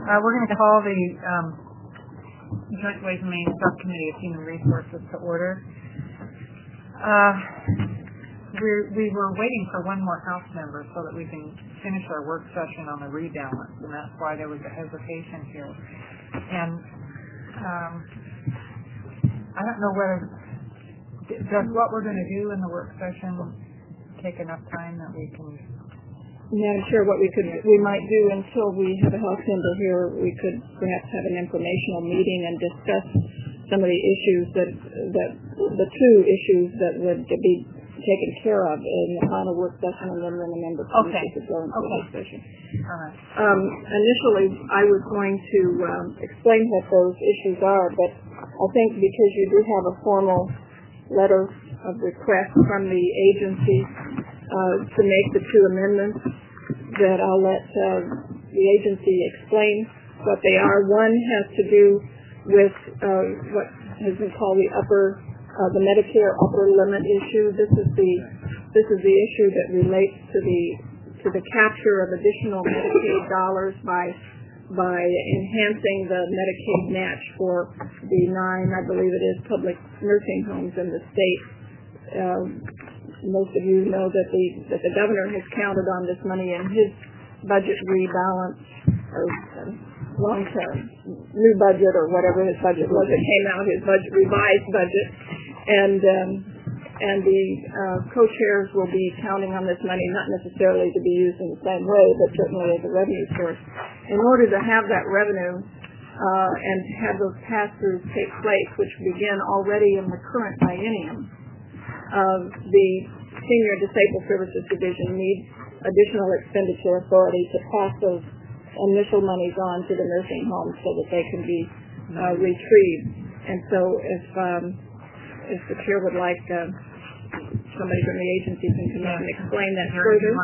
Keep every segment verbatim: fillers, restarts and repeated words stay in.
Uh, we're going to call the um, Joint Ways and Means Subcommittee of Human Resources to order. Uh, we're, we were waiting for one more House member so that we can finish our work session on the rebalance, and that's why there was a hesitation here. And um, I don't know whether, does what we're going to do in the work session take enough time that we can... Madam Chair, what we could we might do until we have a House member here, we could perhaps have an informational meeting and discuss some of the issues that that the two issues that would be taken care of in the final work session, and then when the member okay. could go into okay. the session. All right. Um, initially, I was going to um, explain what those issues are, but I think because you do have a formal letter of request from the agency uh, to make the two amendments, that I'll let uh, the agency explain what they are. One has to do with uh, what has been called the upper, uh, the Medicare upper limit issue. This is the this is the issue that relates to the to the capture of additional Medicaid dollars by by enhancing the Medicaid match for the nine, I believe it is, public nursing homes in the state. Uh, Most of you know that the that the governor has counted on this money in his budget rebalance or uh, long-term new budget or whatever his budget was. It came out his budget revised budget, and um, and the uh, co-chairs will be counting on this money not necessarily to be used in the same way, but certainly as a revenue source. In order to have that revenue uh, and to have those pass-throughs take place, which begin already in the current biennium. Uh, the Senior Disabled Services Division needs additional expenditure authority to pass those initial monies on to the nursing homes so that they can be uh, retrieved. And so if um, if the chair would like uh, somebody from the agency can come up and explain that further.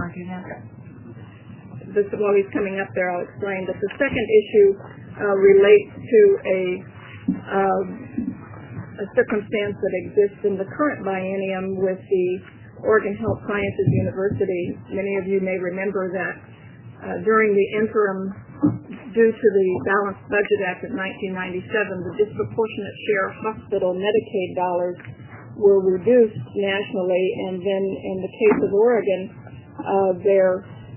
This, while he's coming up there, I'll explain that the second issue uh, relates to a uh, a circumstance that exists in the current biennium with the Oregon Health Sciences University. Many of you may remember that uh, during the interim, due to the Balanced Budget Act of nineteen ninety-seven, the disproportionate share hospital Medicaid dollars were reduced nationally, and then in the case of Oregon, uh, their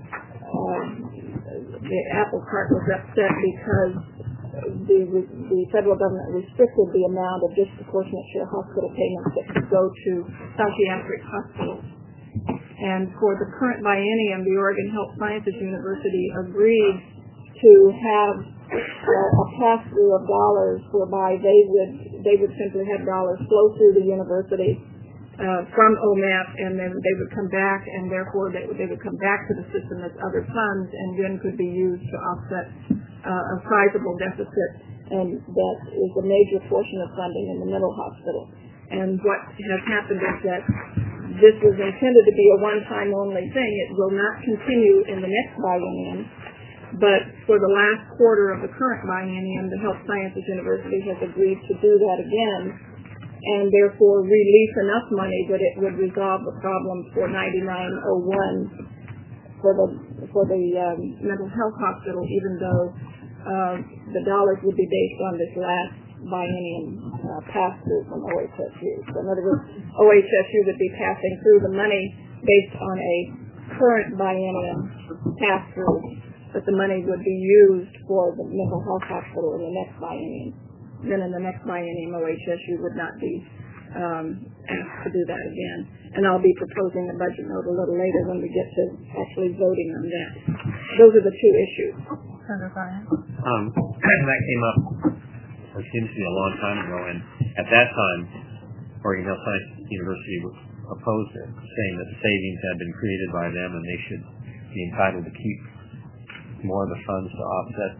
uh, the apple cart was upset because The, the federal government restricted the amount of disproportionate share hospital payments that could go to psychiatric hospitals. And for the current biennium, the Oregon Health Sciences University agreed to have uh, a pass-through of dollars whereby they would they would simply have dollars flow through the university uh, from O M A P, and then they would come back, and therefore they would, they would come back to the system as other funds, and then could be used to offset Uh, a sizable deficit, and that is a major portion of funding in the mental hospital. And what has happened is that this was intended to be a one-time only thing. It will not continue in the next biennium, but for the last quarter of the current biennium, the Health Sciences University has agreed to do that again, and therefore release enough money that it would resolve the problem for ninety-nine oh one for the for the um, mental health hospital, even though uh, the dollars would be based on this last biennium uh, pass-through from O H S U. So in other words, O H S U would be passing through the money based on a current biennium pass-through, but the money would be used for the mental health hospital in the next biennium. Then in the next biennium, O H S U would not be um, asked to do that again. And I'll be proposing a budget note a little later when we get to actually voting on that. Those are the two issues. Senator Bryan? Um, that came up, it seems to be a long time ago, and at that time, Oregon Health Sciences University opposed it, saying that the savings had been created by them and they should be entitled to keep more of the funds to offset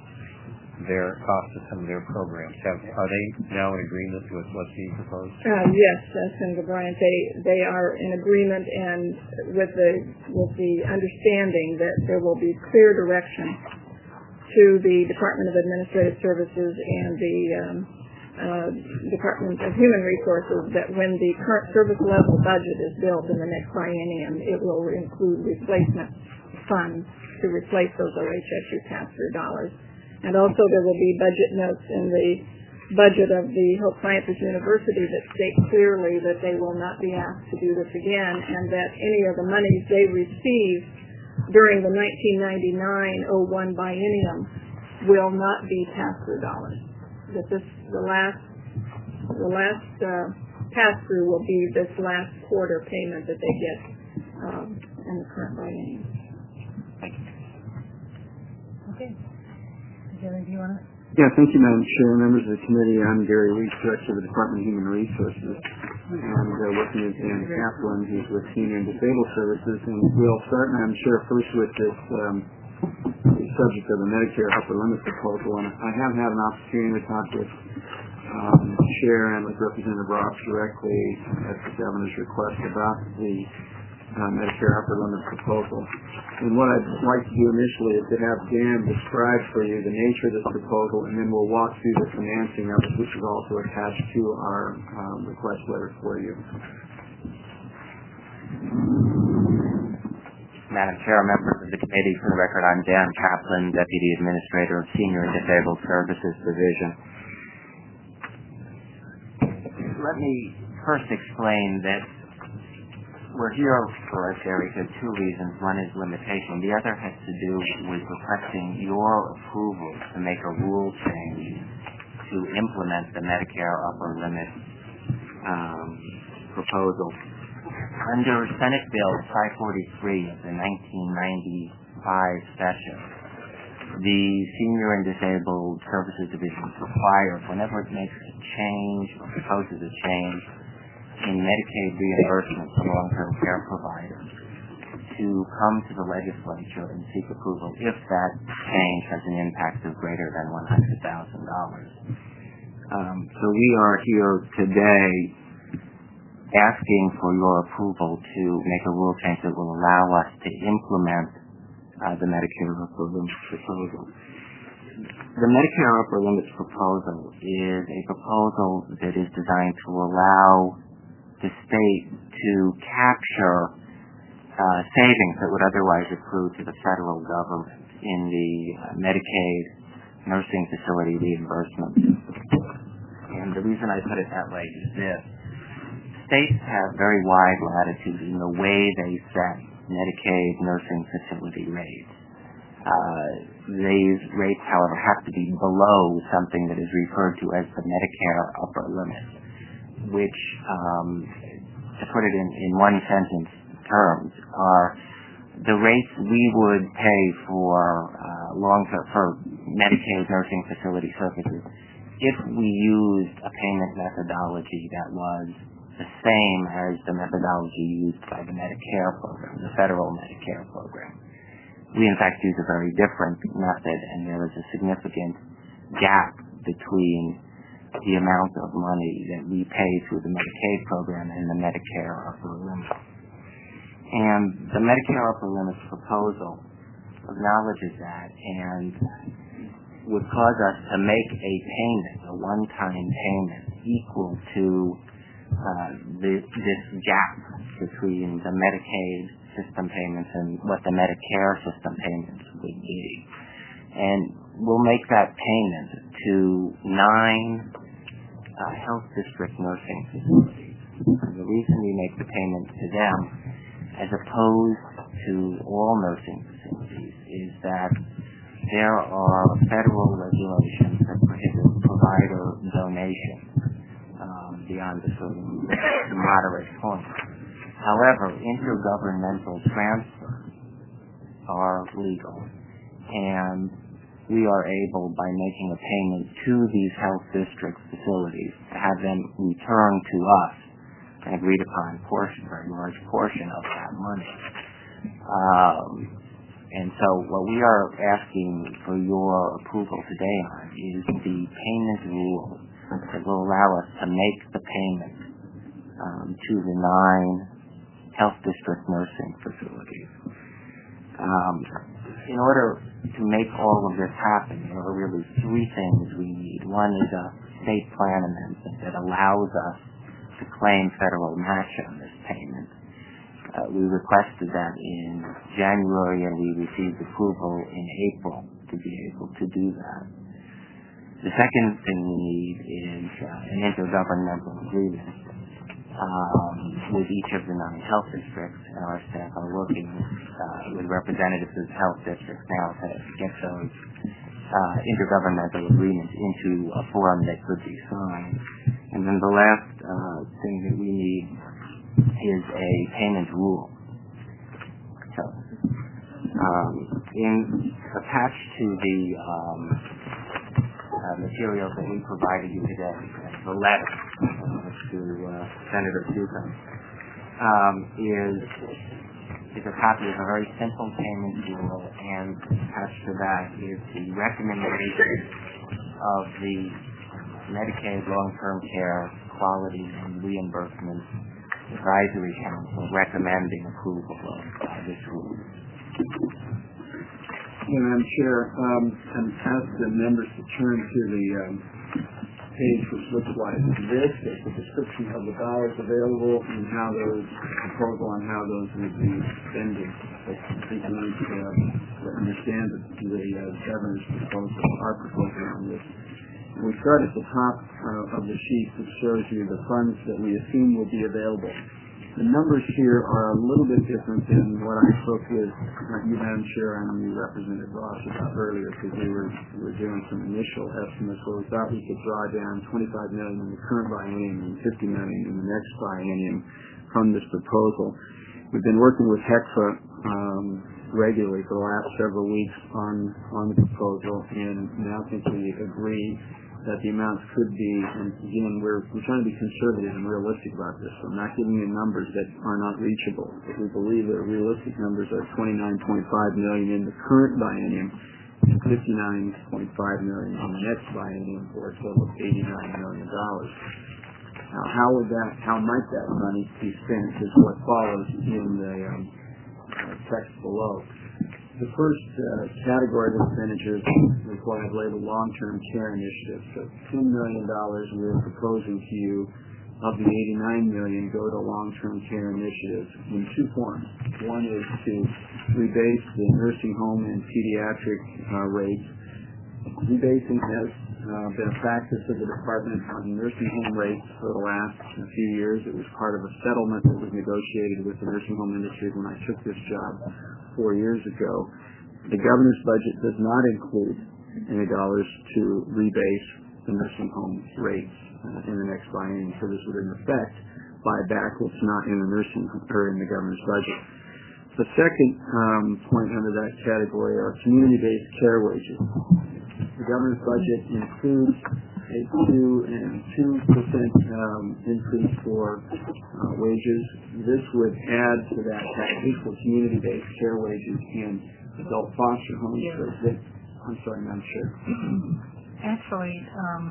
their costs of some of their programs. Have, are they now in agreement with what's being proposed? Uh, yes, uh, Senator Bryant, they they are in agreement, and with the with the understanding that there will be clear direction to the Department of Administrative Services and the um, uh, Department of Human Resources that when the current service level budget is built in the next biennium, it will include replacement funds to replace those O H S U pass-through dollars. And also there will be budget notes in the budget of the Health Sciences University that state clearly that they will not be asked to do this again, and that any of the monies they receive during the nineteen ninety-nine oh one biennium will not be pass-through dollars. That this the last the last uh, pass-through will be this last quarter payment that they get um, in the current biennium. Okay. Gary, do you want to? Yeah, thank you, Madam Chair. Members of the committee, I'm Gary Leach, Director of the Department of Human Resources, and uh, working with Dan Kaplan, who's with Senior and Disabled Services. And we'll start, Madam Chair, first with this um, the subject of the Medicare upper limit proposal. And I have had an opportunity to talk with um, the Chair and with Representative Ross directly at the Governor's request about the uh, Medicare upper limit proposal. And what I'd like to do initially is to have Dan describe for you the nature of this proposal, and then we'll walk through the financing of it, which is also attached to our um, request letter for you. Madam Chair, members of the committee, for the record, I'm Dan Kaplan, Deputy Administrator of Senior and Disabled Services Division. Let me first explain that we're here for, as Gary said, two reasons. One is limitation. The other has to do with requesting your approval to make a rule change to implement the Medicare upper limit um, proposal. Under Senate Bill five forty-three of the nineteen ninety-five session, the Senior and Disabled Services Division is required, whenever it makes a change or proposes a change in Medicaid reimbursement for long-term care providers, to come to the legislature and seek approval if that change has an impact of greater than one hundred thousand dollars. Um, so we are here today asking for your approval to make a rule change that will allow us to implement uh, the Medicare upper limits proposal. The Medicare upper limits proposal is a proposal that is designed to allow the state to capture uh, savings that would otherwise accrue to the federal government in the uh, Medicaid nursing facility reimbursement. And the reason I put it that way is this. States have very wide latitude in the way they set Medicaid nursing facility rates. Uh, these rates, however, have to be below something that is referred to as the Medicare upper limit, which, um, to put it in, in one sentence terms, are the rates we would pay for uh, long-term for Medicaid nursing facility services if we used a payment methodology that was the same as the methodology used by the Medicare program, the federal Medicare program. We, in fact, use a very different method, and there is a significant gap between the amount of money that we pay through the Medicaid program and the Medicare upper limit. And the Medicare upper limits proposal acknowledges that and would cause us to make a payment, a one-time payment, equal to uh, the, this gap between the Medicaid system payments and what the Medicare system payments would be. And we'll make that payment to nine uh, health district nursing facilities. And the reason we make the payment to them as opposed to all nursing facilities is that there are federal regulations that prohibit provider donations um, beyond a certain moderate point. However, intergovernmental transfers are legal, and we are able, by making a payment to these health district facilities, to have them return to us an agreed upon portion, very large portion of that money. Um, and so what we are asking for your approval today on is the payment rule that will allow us to make the payment um, to the nine health district nursing facilities. Um, in order to make all of this happen, there are really three things we need. One is a state plan amendment that allows us to claim federal match on this payment. Uh, we requested that in January, and we received approval in April to be able to do that. The second thing we need is uh, an intergovernmental agreement um, with each of the nine health districts, and our staff are working uh, with representatives of the health districts now to get those uh, intergovernmental agreements into a form that could be signed. And then the last uh, thing that we need is a payment rule. So, um, in attached to the um, uh, materials that we provided you today, the letter uh, to uh, Senator Duca, um, is is a copy of a very simple payment rule, and attached to that is the recommendation of the Medicaid long-term care quality and reimbursement advisory council recommending approval of uh, this rule. Yeah, Madam Chair, um, I'm asked the members to turn to the um, page which looks like this. It's a description of the dollars available and how those, proposal on how those would be spending. I think we need to uh, understand the, the uh, governor's proposal, our proposal on this. We start at the top uh, of the sheet, which shows you the funds that we assume will be available. The numbers here are a little bit different than what I spoke with uh, you, Madam Chair, and you, Representative Ross, about earlier, because we were, we were doing some initial estimates where we thought we could draw down twenty-five million dollars in the current biennium and fifty million dollars in the next biennium from this proposal. We've been working with HECFA um, regularly for the last several weeks on, on the proposal, and now think we agree that the amounts could be, and again, we're, we're trying to be conservative and realistic about this. So I'm not giving you numbers that are not reachable. But we believe that realistic numbers are twenty-nine point five million dollars in the current biennium and fifty-nine point five million dollars in the next biennium, for a total of eighty-nine million dollars. Now, how would that, how might that money be spent is what follows in the um, uh, text below. The first uh, category of expenditures is what I've labeled long-term care initiatives. So ten million dollars we're proposing to you of the eighty-nine million dollars go to long-term care initiatives in two forms. One is to rebase the nursing home and pediatric uh, rates. Rebasing has uh, been a practice of the department on nursing home rates for the last few years. It was part of a settlement that was negotiated with the nursing home industry when I took this job four years ago. The governor's budget does not include any dollars to rebase the nursing home rates uh, in the next biennium, so this would in effect buy back what's not in the nursing or in the governor's budget. The second um, point under that category are community-based care wages. The governor's budget includes a two and two percent um, increase for uh, wages. This would add to that package for community-based care wages in adult foster homes. Yeah. So that, I'm sorry, Madam Chair. Actually, um,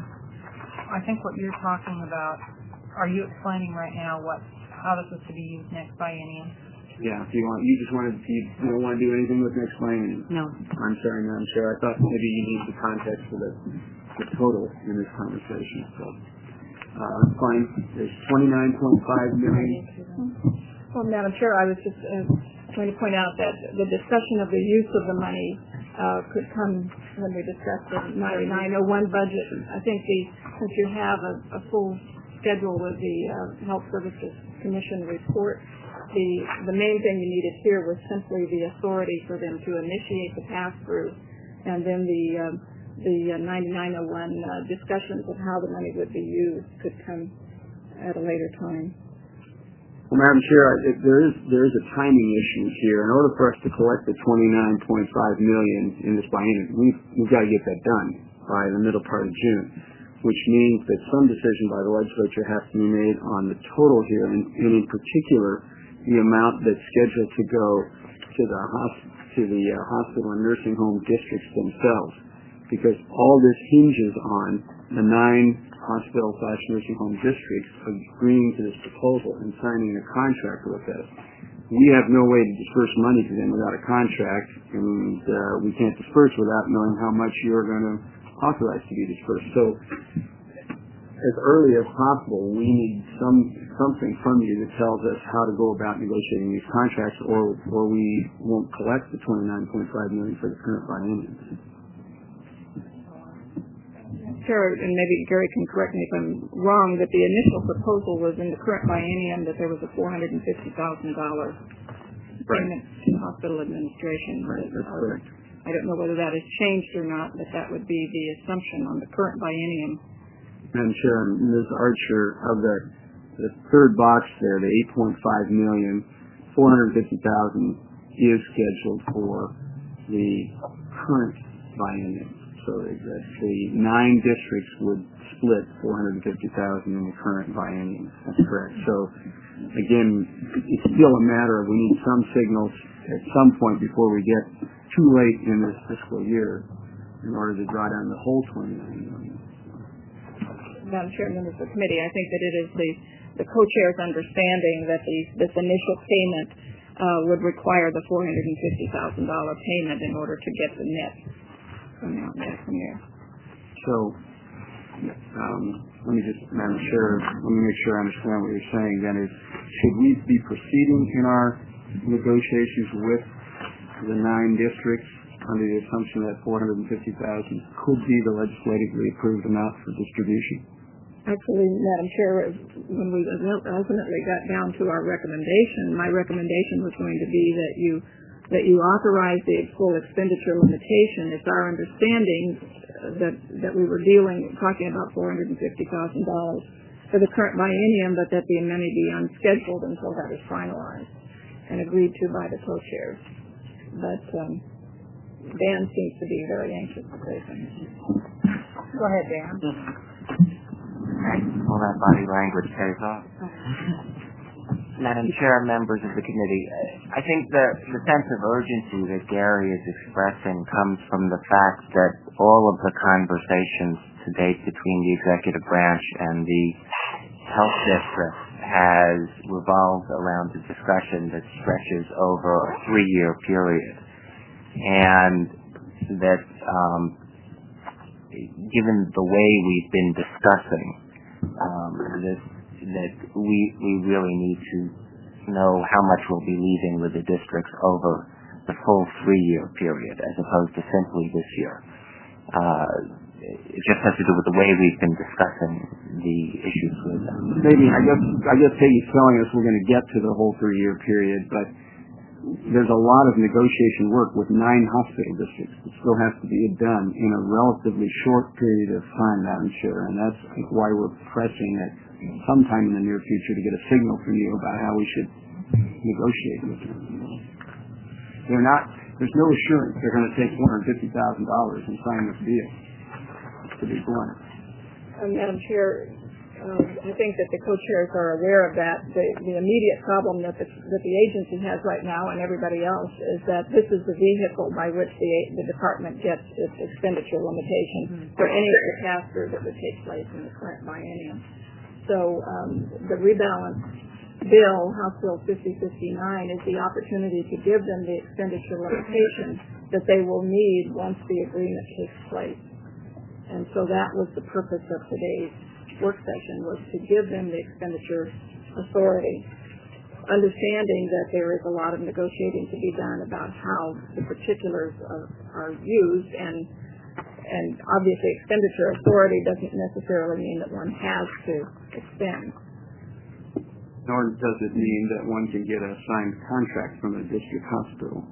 I think what you're talking about, are you explaining right now what how this is to be used next biennium? Yeah, if you want, you just wanted, you don't want to do anything with next biennium. No. I'm sorry, Madam Chair. I thought maybe you need the context for the, the total in this conversation. So, uh, fine. There's twenty-nine point five million dollars. Well, Madam Chair, I was just uh, going to point out that the discussion of the use of the money uh, could come when we discuss the ninety-nine oh one budget. I think the since you have a, a full schedule with the uh, Health Services Commission report, the the main thing you needed here was simply the authority for them to initiate the pass-through, and then the uh, the uh, ninety-nine oh one uh, discussions of how the money would be used could come at a later time. Well, Madam Chair, I- if there is there is a timing issue here. In order for us to collect the twenty-nine point five million dollars in this biennium, we've we've got to get that done by the middle part of June, which means that some decision by the legislature has to be made on the total here, and, and in particular, the amount that's scheduled to go to the hosp- to the uh, hospital and nursing home districts themselves, because all this hinges on the nine hospital slash nursing home districts agreeing to this proposal and signing a contract with us. We have no way to disperse money to them without a contract, and uh, we can't disperse without knowing how much you're going to authorize to be dispersed. So, as early as possible, we need some something from you that tells us how to go about negotiating these contracts, or or we won't collect the twenty-nine point five million dollars for the current biennium. Chair, and maybe Gary can correct me if I'm wrong, that the initial proposal was in the current biennium that there was a four hundred fifty thousand dollars payment to the hospital administration. Right, that's correct. I don't know whether that has changed or not, but that would be the assumption on the current biennium. Madam Chair, Miz Archer, of the, the third box there, the eight point five million, four hundred fifty thousand is scheduled for the current biennium. So that the nine districts would split four hundred fifty thousand in the current biennium. That's correct. So again, it's still a matter of we need some signals at some point before we get too late in this fiscal year in order to draw down the whole twenty-nine million. Madam Chair, members of the committee, I think that it is the, the co-chair's understanding that the, this initial payment uh, would require the four hundred fifty thousand dollars payment in order to get the net amount from there. So, um, let me just, Madam Chair, let me make sure I understand what you're saying. Then is, should we be proceeding in our negotiations with the nine districts under the assumption that four hundred fifty thousand dollars could be the legislatively approved amount for distribution? Actually, Madam Chair, when we ultimately got down to our recommendation, my recommendation was going to be that you that you authorize the full expenditure limitation. It's our understanding that that we were dealing, talking about four hundred fifty thousand dollars for the current biennium, but that the amendment be unscheduled until that is finalized and agreed to by the co-chairs. But um, Dan seems to be very anxious to say something. Go ahead, Dan. All that body language pays off. Madam Chair, members of the committee, I think the, the sense of urgency that Gary is expressing comes from the fact that all of the conversations to date between the executive branch and the health district has revolved around a discussion that stretches over a three-year period. And that um, given the way we've been discussing um, this, that we we really need to know how much we'll be leaving with the districts over the full three-year period as opposed to simply this year. Uh, it just has to do with the way we've been discussing the issues with them. Maybe, I guess, I guess Peggy's telling us we're going to get to the whole three-year period, but there's a lot of negotiation work with nine hospital districts that still has to be done in a relatively short period of time, Madam Chair, and that's why we're pressing it sometime in the near future to get a signal from you about how we should negotiate with them. They're not, there's no assurance they're going to take four hundred fifty thousand dollars and sign this deal, to be blunt. Uh, Madam Chair, um, I think that the co-chairs are aware of that. The, the immediate problem that the, that the agency has right now and everybody else is that this is the vehicle by which the, the department gets its expenditure limitation mm-hmm. for any of the caster that would take place in the current biennium. So um, the rebalance bill, House Bill fifty fifty-nine, is the opportunity to give them the expenditure limitation that they will need once the agreement takes place. And so that was the purpose of today's work session, was to give them the expenditure authority, understanding that there is a lot of negotiating to be done about how the particulars are, are used, and and obviously expenditure authority doesn't necessarily mean that one has to expend. Nor does it mean that one can get a signed contract from a district hospital.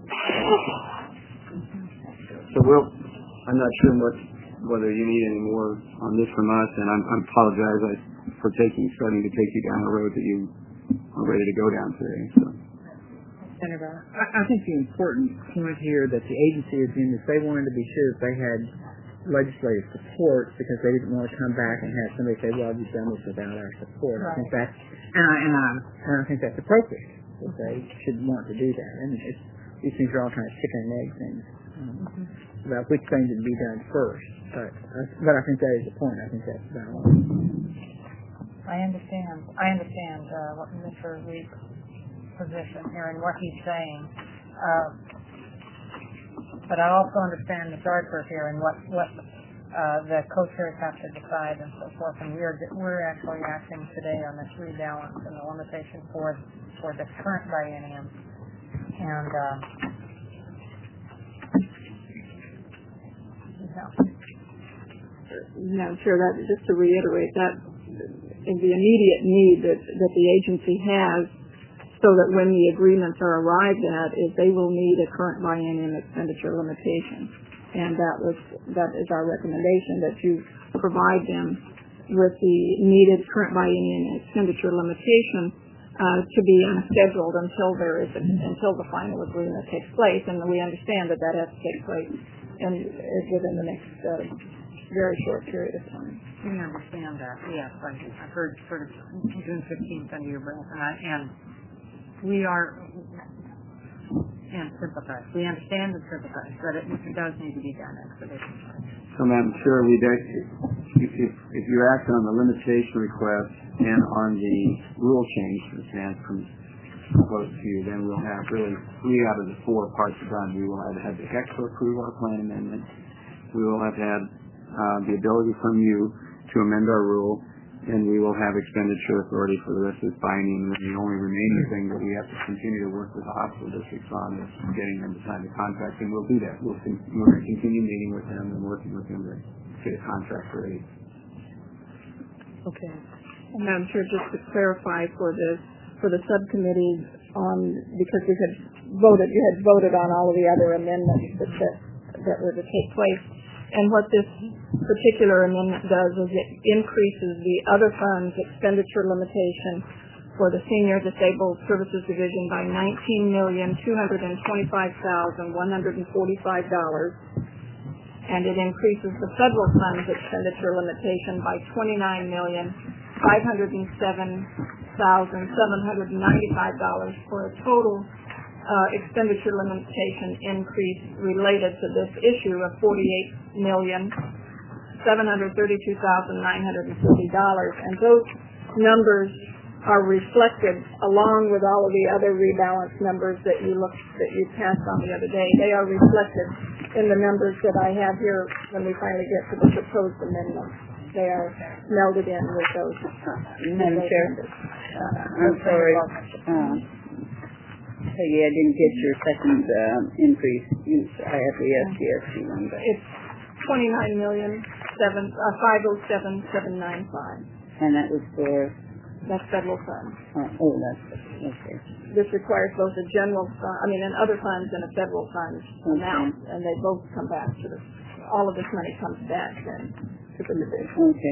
So we'll, I'm not sure what, whether you need any more on this from us, and I'm, I apologize for taking, starting to take you down a road that you are ready to go down today. So. Senator, I, I think the important point here that the agency is in is they wanted to be sure that they had legislative support because they didn't want to come back and have somebody say, well, you've done this without our support. Right. I think that's, and I, and, I, and I think that's appropriate, that they should want to do that. And it's, these things are all kind of chicken and egg things um, mm-hmm. about which thing to be done first. But, uh, but I think that is the point. I think that's valid. I understand. I understand uh, what Mister Reed's position here and what he's saying. Uh, but I also understand the Archer here and what what uh, the co-chairs have to decide and so forth. And we're we're actually acting today on this rebalance and the limitation for for the current biennium. And uh, yeah. Madam Chair, that just to reiterate, that is the immediate need that, that the agency has, so that when the agreements are arrived at, is they will need a current biennium expenditure limitation, and that was that is our recommendation, that you provide them with the needed current biennium expenditure limitation uh, to be unscheduled until there is a, until the final agreement takes place, and we understand that that has to take place in, within the next uh, very short period of time. We understand that. Yes, I, I've heard sort of June fifteenth under your breath, and I, and we are and sympathize. We understand and sympathize, but it, it does need to be done expeditiously. So, Madam Chair, we'd if, if, if you act on the limitation request and on the rule change that stands from proposed to you, then we'll have really three out of the four parts done. We will have had the H E C approve our plan amendment. We will have had uh, the ability from you to amend our rule, and we will have expenditure authority for the rest of this biennium. And the only remaining thing that we have to continue to work with the hospital districts on is getting them to sign the contract, and we'll do that. We'll, we're going to continue meeting with them and working with them to get a contract ready. Okay. And Madam Chair, just to clarify for the for the subcommittee on, because we had voted, you had voted on all of the other amendments that that, that were to take place. And what this particular amendment does is it increases the other funds expenditure limitation for the Senior Disabled Services Division by nineteen million two hundred twenty-five thousand one hundred forty-five dollars, and it increases the federal funds expenditure limitation by twenty-nine million five hundred seven thousand seven hundred ninety-five dollars, for a total Uh, expenditure limitation increase related to this issue of forty-eight million seven hundred thirty-two thousand nine hundred fifty dollars, and those numbers are reflected along with all of the other rebalance numbers that you looked that you passed on the other day. They are reflected in the numbers that I have here when we finally get to the proposed amendment. They are melded in with those. Madam Chair, uh, I'm sorry. Uh, Peggy, I didn't get your second uh, increase. You, I have the S D S C one, but it's twenty-nine million seven uh, five oh seven seven nine five. And that was for that's federal funds. Uh, oh, that's okay. This requires both a general fund, I mean, and other funds and a federal fund Okay. amount, and they both come back to the. All of this money comes back then to the division. Okay.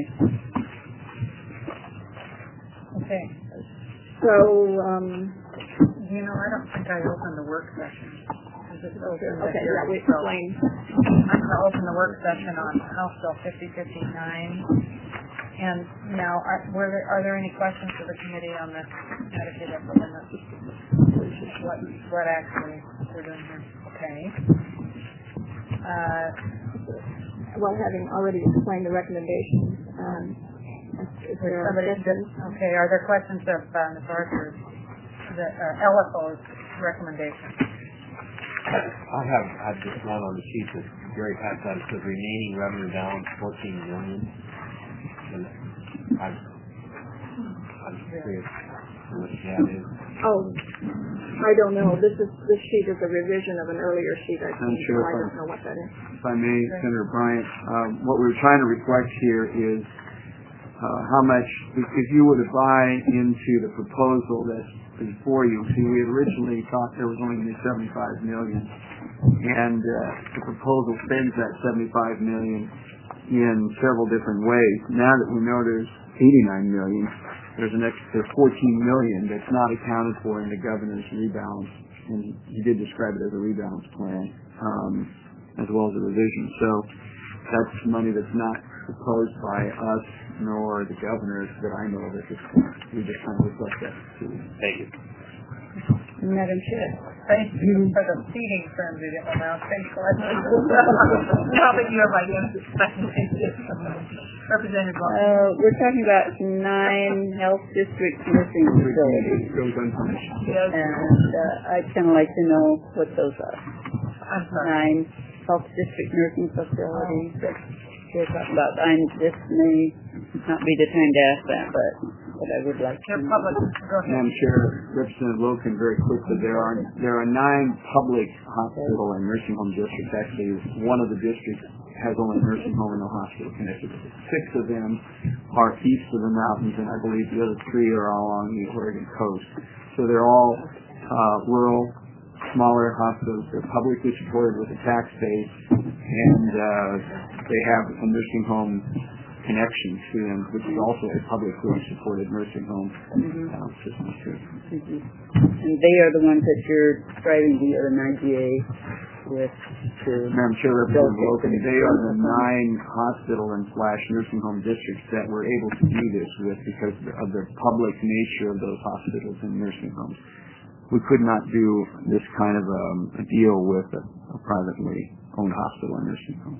Okay. So. Um, You know, I don't think I opened the work session. I just opened Okay, the yeah, we so explained. I'm going to open the work session on House Bill fifty fifty-nine. And now, are, were there, are there any questions for the committee on this Medicaid amendment? What, what actually we're doing here? Okay. Uh, well, having already explained the recommendations, um, is there somebody, questions? okay, are there questions of uh, Miz Archer's? The uh, L F O's recommendation. I have, I have just one on the sheet that Gary passed out. It says remaining revenue balance fourteen million. And I'm, I'm curious what that is. Oh, I don't know. This is this sheet is a revision of an earlier sheet. I think, sure so I if don't know what that is. If I may, Senator Bryant, um, what we're trying to reflect here is uh, how much, if, if you were to buy into the proposal that's before you, see, we had originally thought there was only going to be seventy-five million dollars, and uh, the proposal spends that seventy-five million dollars in several different ways. Now that we know there's eighty-nine million dollars, there's an extra fourteen million dollars that's not accounted for in the governor's rebalance, and he did describe it as a rebalance plan, um, as well as a revision. So that's money that's not proposed by us nor the governors that I know of at this point. We just kind of reflect that too. Thank you. Madam Chair. Thank you for the seating frenzy that went out. Thanks for that. Now that you have identified Representative Blunt. Uh, we're talking about nine health district nursing facilities, Goes unpunished. Yes. and uh, I'd kind of like to know what those are. I'm sorry. Nine health district nursing facilities that we're talking about. I, this may not be the time to ask that, but but I would like to Your know. public, go ahead. Madam Chair, Representative Loken, very quickly, there are there are nine public hospital and nursing home districts. Actually, one of the districts has only a nursing home and no hospital connected with it. Six of them are east of the mountains, and I believe the other three are all along the Oregon coast. So they're all uh, rural, smaller hospitals. They're publicly supported with a tax base, and uh, they have a nursing home connection to them, which is also a publicly supported nursing home Mm-hmm. uh, system too. Mm-hmm. And they are the ones that you're striving the other nine G A with to... Madam Chair, Representative Logan, they are the nine hospital and slash nursing home districts that we're able to do this with because of the public nature of those hospitals and nursing homes. We could not do this kind of um, a deal with a, a privately owned hospital and nursing home.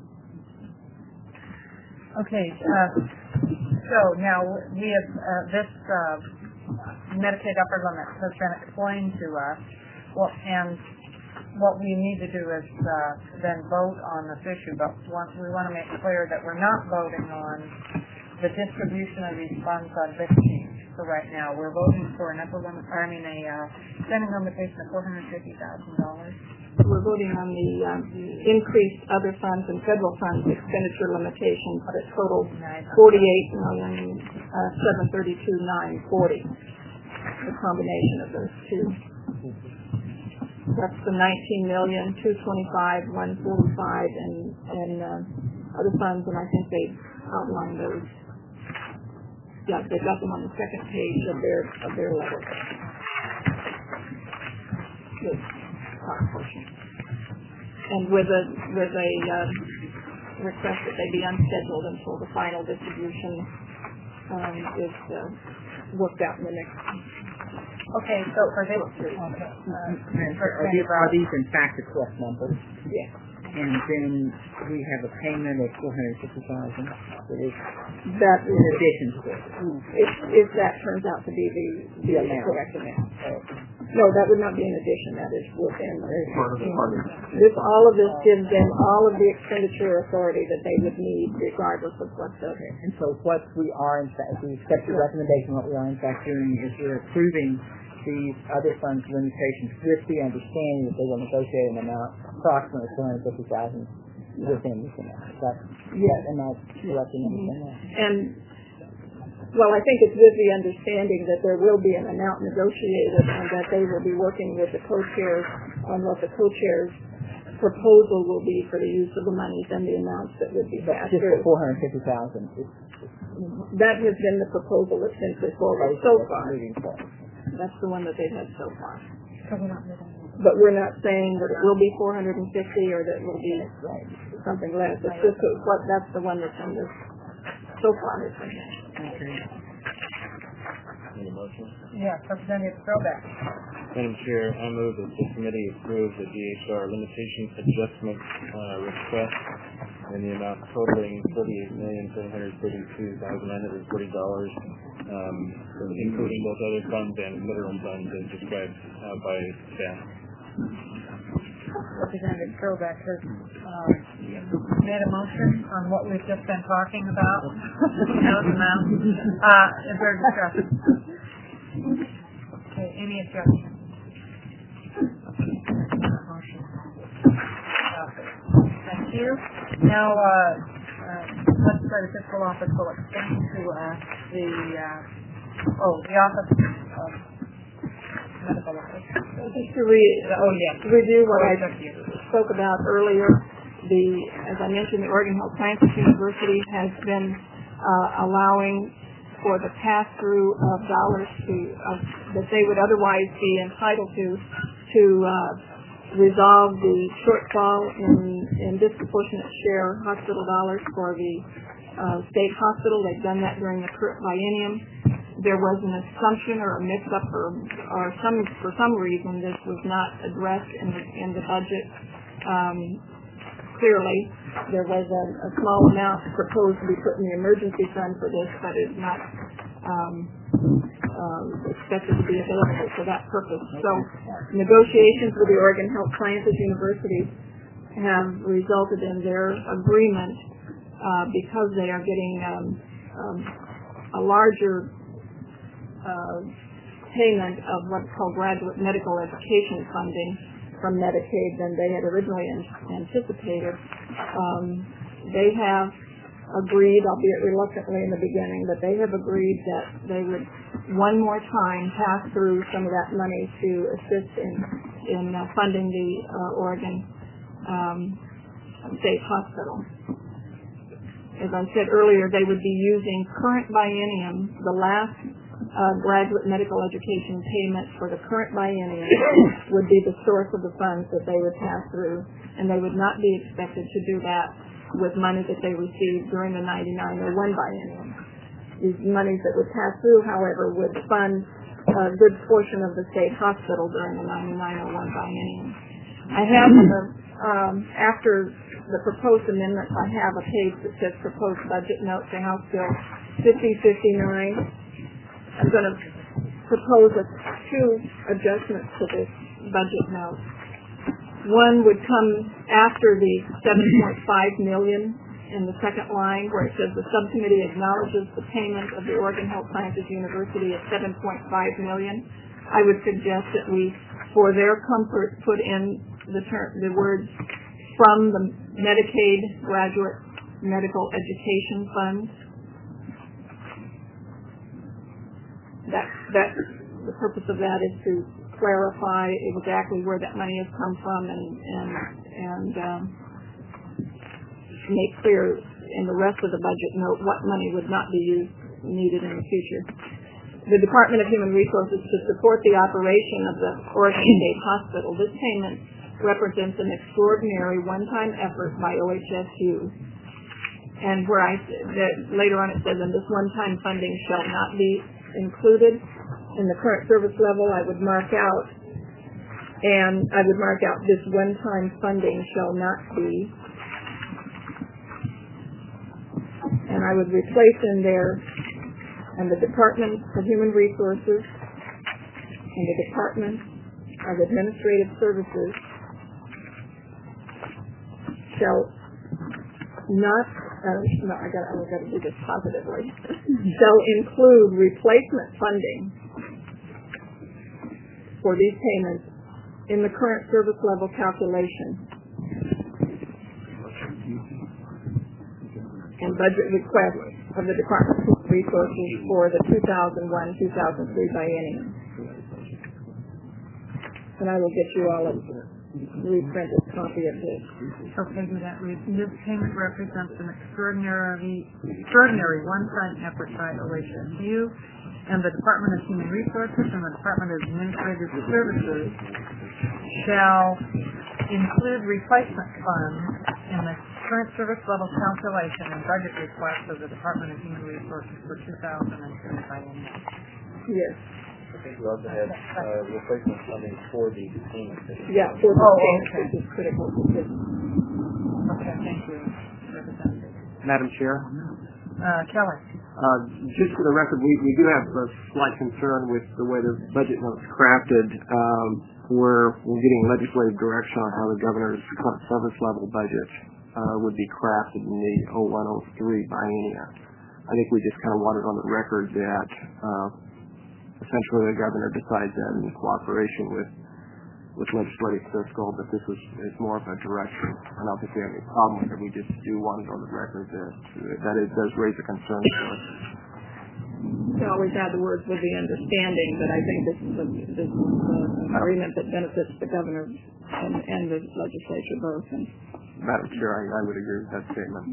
Okay, uh, so now we have, uh, this uh, Medicaid upper limit has been explained to us, well, and what we need to do is uh, then vote on this issue, but one, we want to make clear that we're not voting on the distribution of these funds on this sheet. So right now, we're voting for an upper limit, I mean a uh, spending limitation of four hundred fifty thousand dollars. We're voting on the um, increased other funds and federal funds expenditure limitations that total forty-eight million seven thirty-two nine forty. The combination of those two. That's the nineteen million two twenty-five one forty-five and and uh, other funds, and I think they outlined those. Yeah, they've got them on the second page of their of their letter. Good. Portion. And with a with a uh, request that they be unscheduled until the final distribution um, is uh, worked out in the next. Okay, so for this, okay, uh, for Are these, are these in fact the correct numbers? Yes. And then we have a payment of four hundred fifty thousand dollars that is That in is, addition to this. if, if that turns out to be the, the, The amount. correct amount. No, that would not be in addition. That is within. Part of the part of This, all of this gives them all of the expenditure authority that they would need, regardless of what the. And so what we are, in fact, if we accept your recommendation, what we are in fact doing is we're approving these other funds limitations with the understanding that they will negotiate an amount approximately four hundred fifty thousand dollars within this amount. Is that, Yes. am I correct in understanding that? And, well, I think it's with the understanding that there will be an amount negotiated and that they will be working with the co-chairs on what the co-chairs' proposal will be for the use of the monies and the amounts that would be passed Just through. the four hundred fifty thousand dollars. That has been the proposal that's been put forward so far. Moving forward. That's the one that they've had so far. so we're not moving. But we're not saying that it will be four hundred fifty or that it will be something less. It's just that what, that's the one that's in this, so far. It's in there. Okay. Any motion? Yeah, Representative Throwback. Madam Chair, I move that the committee approve the D H R limitation adjustment uh, request in the amount totaling forty-eight million seven hundred thirty-two thousand nine hundred forty dollars, um, including both other funds and federal funds as described uh, by staff. Representative Throwback has uh, made a motion on what we've just been talking about. Those amounts. Uh, is there discussion? Okay, any objection? Motion. Thank you. Now, uh, uh, legislative fiscal office will explain to us the, uh, oh, the office of medical office. Just to re- Oh, yes. to review what I Thank you. spoke about earlier, the, as I mentioned, the Oregon Health Sciences University has been uh, allowing for the pass-through of dollars to, uh, that they would otherwise be entitled to, to uh, resolve the shortfall in, in disproportionate share hospital dollars for the uh, state hospital. They've done that during the current biennium. There was an assumption or a mix-up or, or some, for some reason this was not addressed in the, in the budget um, clearly. There was a, a small amount proposed to be put in the emergency fund for this, but it's not um, um, expected to be available for that purpose. So negotiations with the Oregon Health Sciences University have resulted in their agreement uh, because they are getting um, um, a larger Uh, payment of what's called graduate medical education funding from Medicaid than they had originally an- anticipated. Um, they have agreed, albeit reluctantly in the beginning, but they have agreed that they would one more time pass through some of that money to assist in, in uh, funding the uh, Oregon um, State Hospital. As I said earlier, they would be using current biennium, the last uh, graduate medical education payment for the current biennium would be the source of the funds that they would pass through, and they would not be expected to do that with money that they received during the ninety-nine oh one biennium. These monies that would pass through, however, would fund a good portion of the state hospital during the ninety-nine oh one biennium. I have, the, um, after the proposed amendments, I have a page that says proposed budget note to House Bill fifty fifty-nine. I'm going to propose a, two adjustments to this budget note. One would come after the seven point five million dollars in the second line, where it says the subcommittee acknowledges the payment of the Oregon Health Sciences University of seven point five million dollars. I would suggest that we, for their comfort, put in the term, the words from the Medicaid Graduate Medical Education Fund. That that the purpose of that is to clarify exactly where that money has come from and and and um, make clear in the rest of the budget note what money would not be used needed in the future. The Department of Human Resources to support the operation of the Oregon State Hospital. This payment represents an extraordinary one-time effort by O H S U. And where I that later on it says, and this one-time funding shall not be included in the current service level, I would mark out, and I would mark out this one-time funding shall not be, and I would replace in there, and the Department of Human Resources and the Department of Administrative Services shall not, uh, no, I got, I got to do this positively, shall include replacement funding for these payments in the current service level calculation and budget request of the Department of Resources for the two thousand one two thousand three biennium. And I will get you all a reprinted copy of this. Okay, do that. This payment represents an extraordinary, extraordinary one-time effort by O H S U and the Department of Human Resources and the Department of Administrative Services shall include replacement funds in the current service level calculation and budget request of the Department of Human Resources for two thousand three biennium. Yes. I think we also had uh, replacement funding for the payment. Yeah, for the oh, payment, okay. which is critical. Okay, thank you, Representative. Madam Chair, Uh, Kelly. uh, just for the record, we, we do have a slight concern with the way the budget note's crafted. Um, we're, we're getting legislative direction on how the governor's current service level budget uh, would be crafted in the oh one oh three biennium. I think we just kind of wanted on the record that uh, essentially the governor decides that in cooperation with with legislative fiscal, but this is, is more of a direction. I don't think we have any problem with it. We just do want it on the record that, that it does raise a concern for us. We always add the words with the understanding, but I think this is, a, this is an agreement that benefits the governor and, and the legislature both. And Madam Chair, I, I would agree with that statement.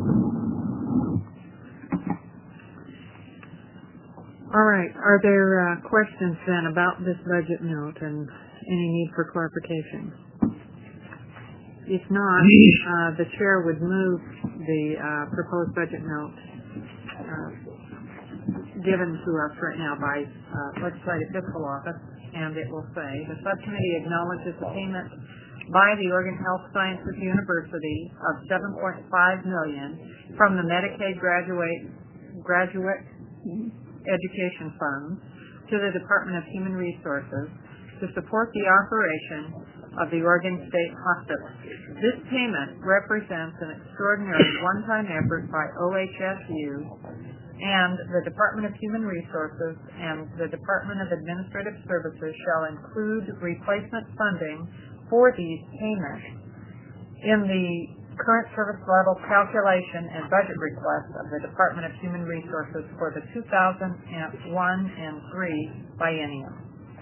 All right. Are there uh, questions then about this budget note and any need for clarification? If not, uh, the chair would move the uh, proposed budget note uh, given to us right now by uh, Legislative Fiscal Office, and it will say, the subcommittee acknowledges the payment by the Oregon Health Sciences University of seven point five million dollars from the Medicaid graduate graduate education funds to the Department of Human Resources to support the operation of the Oregon State Hospital. This payment represents an extraordinary one-time effort by O H S U and the Department of Human Resources and the Department of Administrative Services shall include replacement funding for these payments in the current service level calculation and budget request of the Department of Human Resources for the two thousand one and three biennium.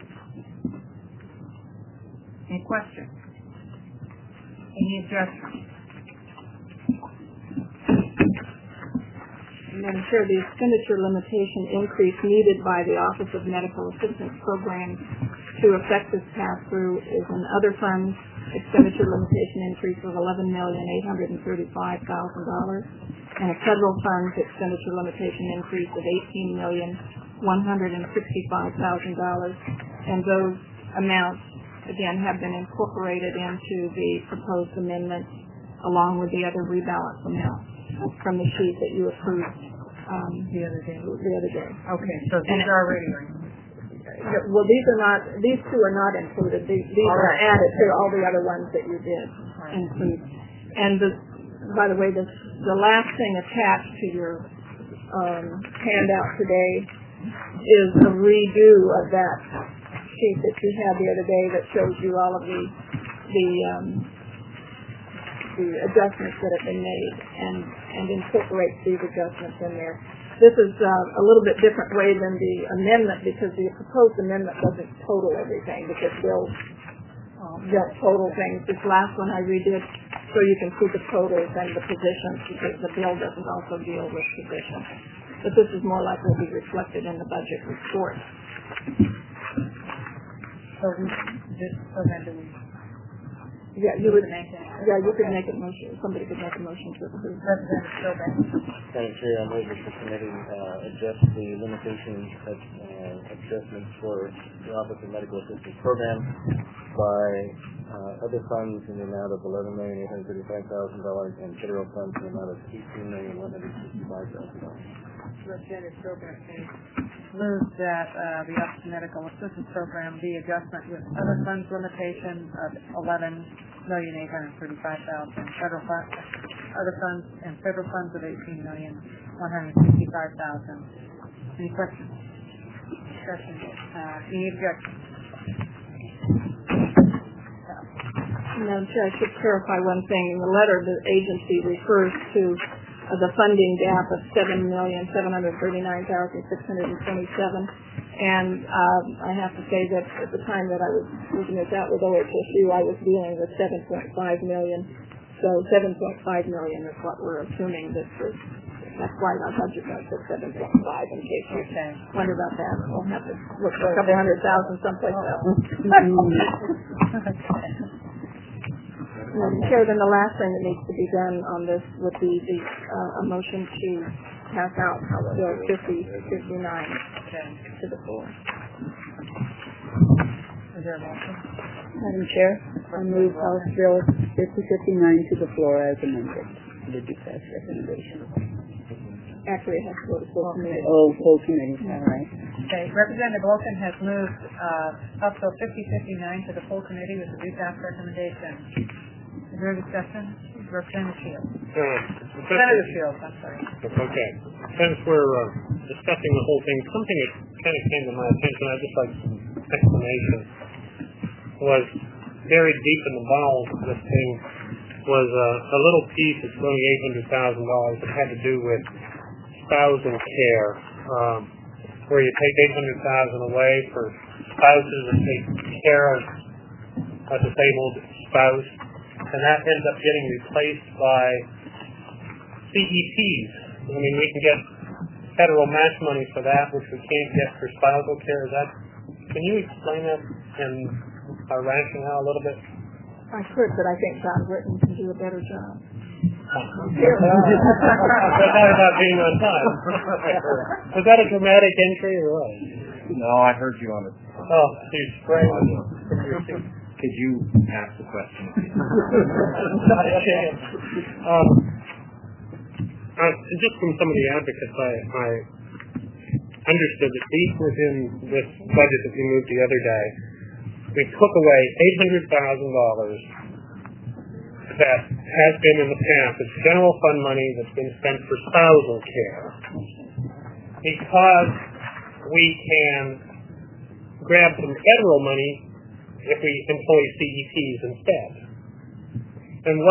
Any questions? Any objections? Madam Chair, the expenditure limitation increase needed by the Office of Medical Assistance Program to effect this pass-through is in other funds. Expenditure limitation increase of eleven million eight hundred thirty-five thousand dollars, and a federal funds expenditure limitation increase of eighteen million one hundred sixty-five thousand dollars, and those amounts again have been incorporated into the proposed amendment along with the other rebalance amounts from the sheet that you approved um, The other day. the other day. Okay, so these And- are already Well, these are not; these two are not included. These, these All are right. added to all the other ones that you did Right. include. And the, by the way, the the last thing attached to your um, handout today is a redo of that sheet that you had the other day that shows you all of the the um, the adjustments that have been made and and incorporates these adjustments in there. This is uh, a little bit different way than the amendment because the proposed amendment doesn't total everything because Bill um, don't total things. This last one I redid so you can see the totals and the positions because the bill doesn't also deal with positions. But this is more likely to be reflected in the budget report. So we, this, so then do we, Yeah, you would make it? Yeah, you could make a motion. Somebody could make a motion to approve. Representative Stilbeck. Madam Chair, I move that the committee uh, adjust the limitation of, uh, adjustments for the Office of Medical Assistance Program by uh, other funds in the amount of eleven million eight hundred thirty-five thousand dollars and federal funds in the amount of eighteen million one hundred sixty-five thousand dollars. Representative Stilbeck moves that uh, the Office of Medical Assistance Program be adjustment with other funds limitation of eleven million eight hundred thirty-five thousand, federal funds, other funds, and federal funds of eighteen million one hundred sixty-five thousand. Any questions? Discussion? Uh, any objections? Madam Chair, I should clarify one thing. In the letter, the agency refers to uh, the funding gap of seven million seven hundred thirty-nine thousand six hundred twenty-seven. And um, I have to say that at the time that I was working this out with O H S U, I was dealing with seven point five million. So seven point five million is what we're assuming this is. That's why our budget note says seven point five in case you Okay. wonder about that. We'll have to look for a couple hundred thousand someplace else. Madam Chair, then the last thing that needs to be done on this would be the uh, a motion to pass out House Bill fifty fifty-nine to the floor. Is there a motion? Madam Chair, I move House Bill fifty fifty-nine to the floor as amended. The D P S recommendation. Actually, it has to go to full committee. Oh, full committee, all right. Okay, Representative Wilson has moved uh, House Bill fifty fifty-nine to the full committee with the D P S recommendation. Is there a discussion? Representative Shields. Uh, Senator Shields, I'm sorry. Okay. Since we're uh, discussing the whole thing, something that kind of came to my attention, I'd just like some explanation, was buried deep in the bowels of this thing was uh, a little piece that's only eight hundred thousand dollars that had to do with spousal care, um, where you take eight hundred thousand dollars away for spouses that take care of a disabled spouse, and that ends up getting replaced by C E Ps. I mean, we can get federal match money for that, which we can't get for spousal care. Is that? Can you explain that in our rationale a little bit? I could, but I think John Britton can do a better job. Was that about being on time? Was that a dramatic entry or what? No, I heard you on it. Oh, geez, great. Could you ask the question? Not a chance. Um, uh, just from some of the advocates, I, I understood that deep within this budget that we moved the other day, we took away eight hundred thousand dollars that has been in the past. It's general fund money that's been spent for spousal care because we can grab some federal money if we employ C E Ps instead. And what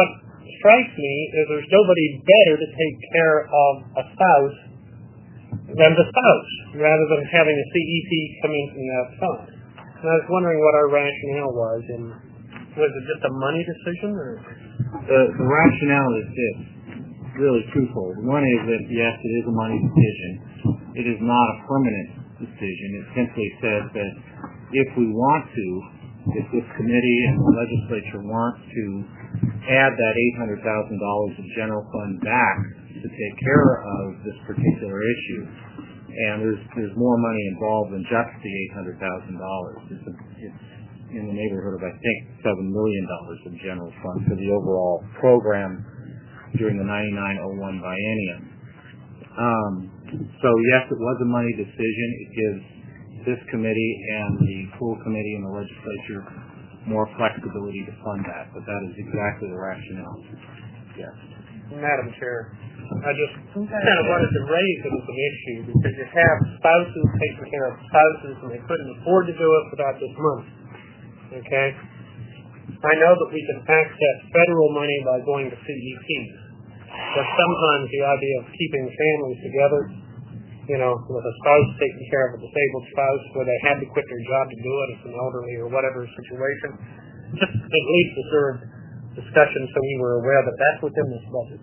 strikes me is there's nobody better to take care of a spouse than the spouse, rather than having a C E P come in from the outside. And I was wondering what our rationale was, and was it just a money decision, or? The, the rationale is this, really twofold. One is that, yes, it is a money decision. It is not a permanent decision. It simply says that if we want to, if this committee and the legislature wants to add that eight hundred thousand dollars of general fund back to take care of this particular issue, and there's there's more money involved than just the eight hundred thousand dollars. It's, a, it's in the neighborhood of, I think, seven million dollars of general fund for the overall program during the ninety-nine oh one biennium. Um, so yes, it was a money decision. It gives this committee and the full committee and the legislature more flexibility to fund that, but that is exactly the rationale. Yes. Madam Chair, I just kind of wanted to raise it as an issue because you have spouses taking care of spouses and they couldn't afford to do it without this money. Okay? I know that we can access federal money by going to C E Ps, but sometimes the idea of keeping families together, you know, with a spouse taking care of a disabled spouse where they had to quit their job to do it, it's an elderly or whatever situation, just at least deserved discussion so we were aware that that's within this budget.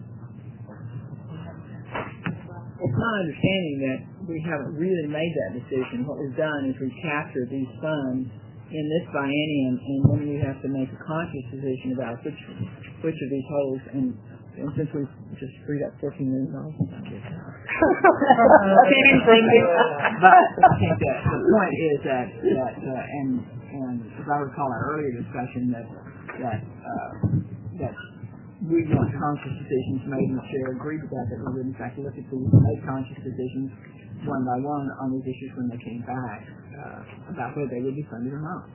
It's my understanding that we haven't really made that decision. What we've done is we've captured these funds in this biennium, and then we have to make a conscious decision about which which of these holes, and, and since we've just freed up fourteen million dollars, but I think that the point is that, that uh, and, and as I recall our earlier discussion, that that uh, that we want conscious decisions made, and the chair agreed with that, that we would in fact look at these and make conscious decisions one by one on these issues when they came back uh, about whether they would be funded or not.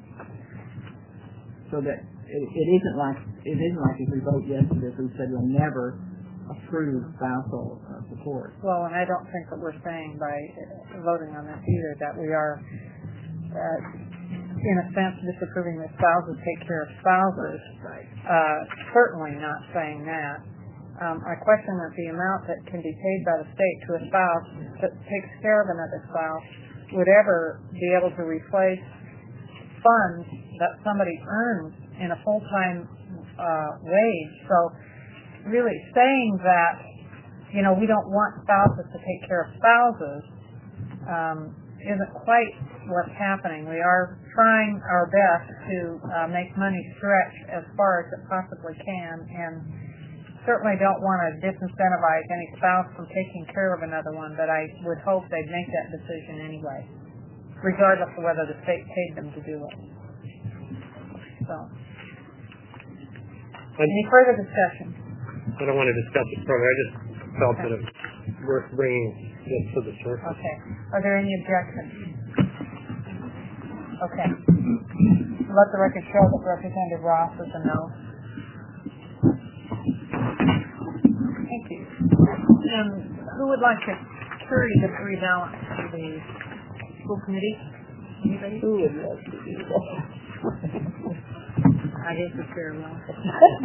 So that it, it isn't like it isn't like if we vote yes to this, we said we'll never approve spousal uh, support. Well, and I don't think that we're saying by voting on this either that we are, uh, in a sense, disapproving that spouses take care of spouses. Right. Uh, certainly not saying that. Um, I question that the amount that can be paid by the state to a spouse that takes care of another spouse would ever be able to replace funds that somebody earns in a full-time uh, wage. So really saying that, you know, we don't want spouses to take care of spouses um, isn't quite what's happening. We are trying our best to uh, make money stretch as far as it possibly can, and certainly don't want to disincentivize any spouse from taking care of another one, but I would hope they'd make that decision anyway, regardless of whether the state paid them to do it. So, any further discussion? I don't want to discuss it further. I just felt that it was worth bringing this to the surface. Okay. Are there any objections? Okay. Let the record show that Representative Ross is a no. Thank you. And who would like to carry the rebalance to the school committee? Anybody? Who would like to do that? I guess the chair will. This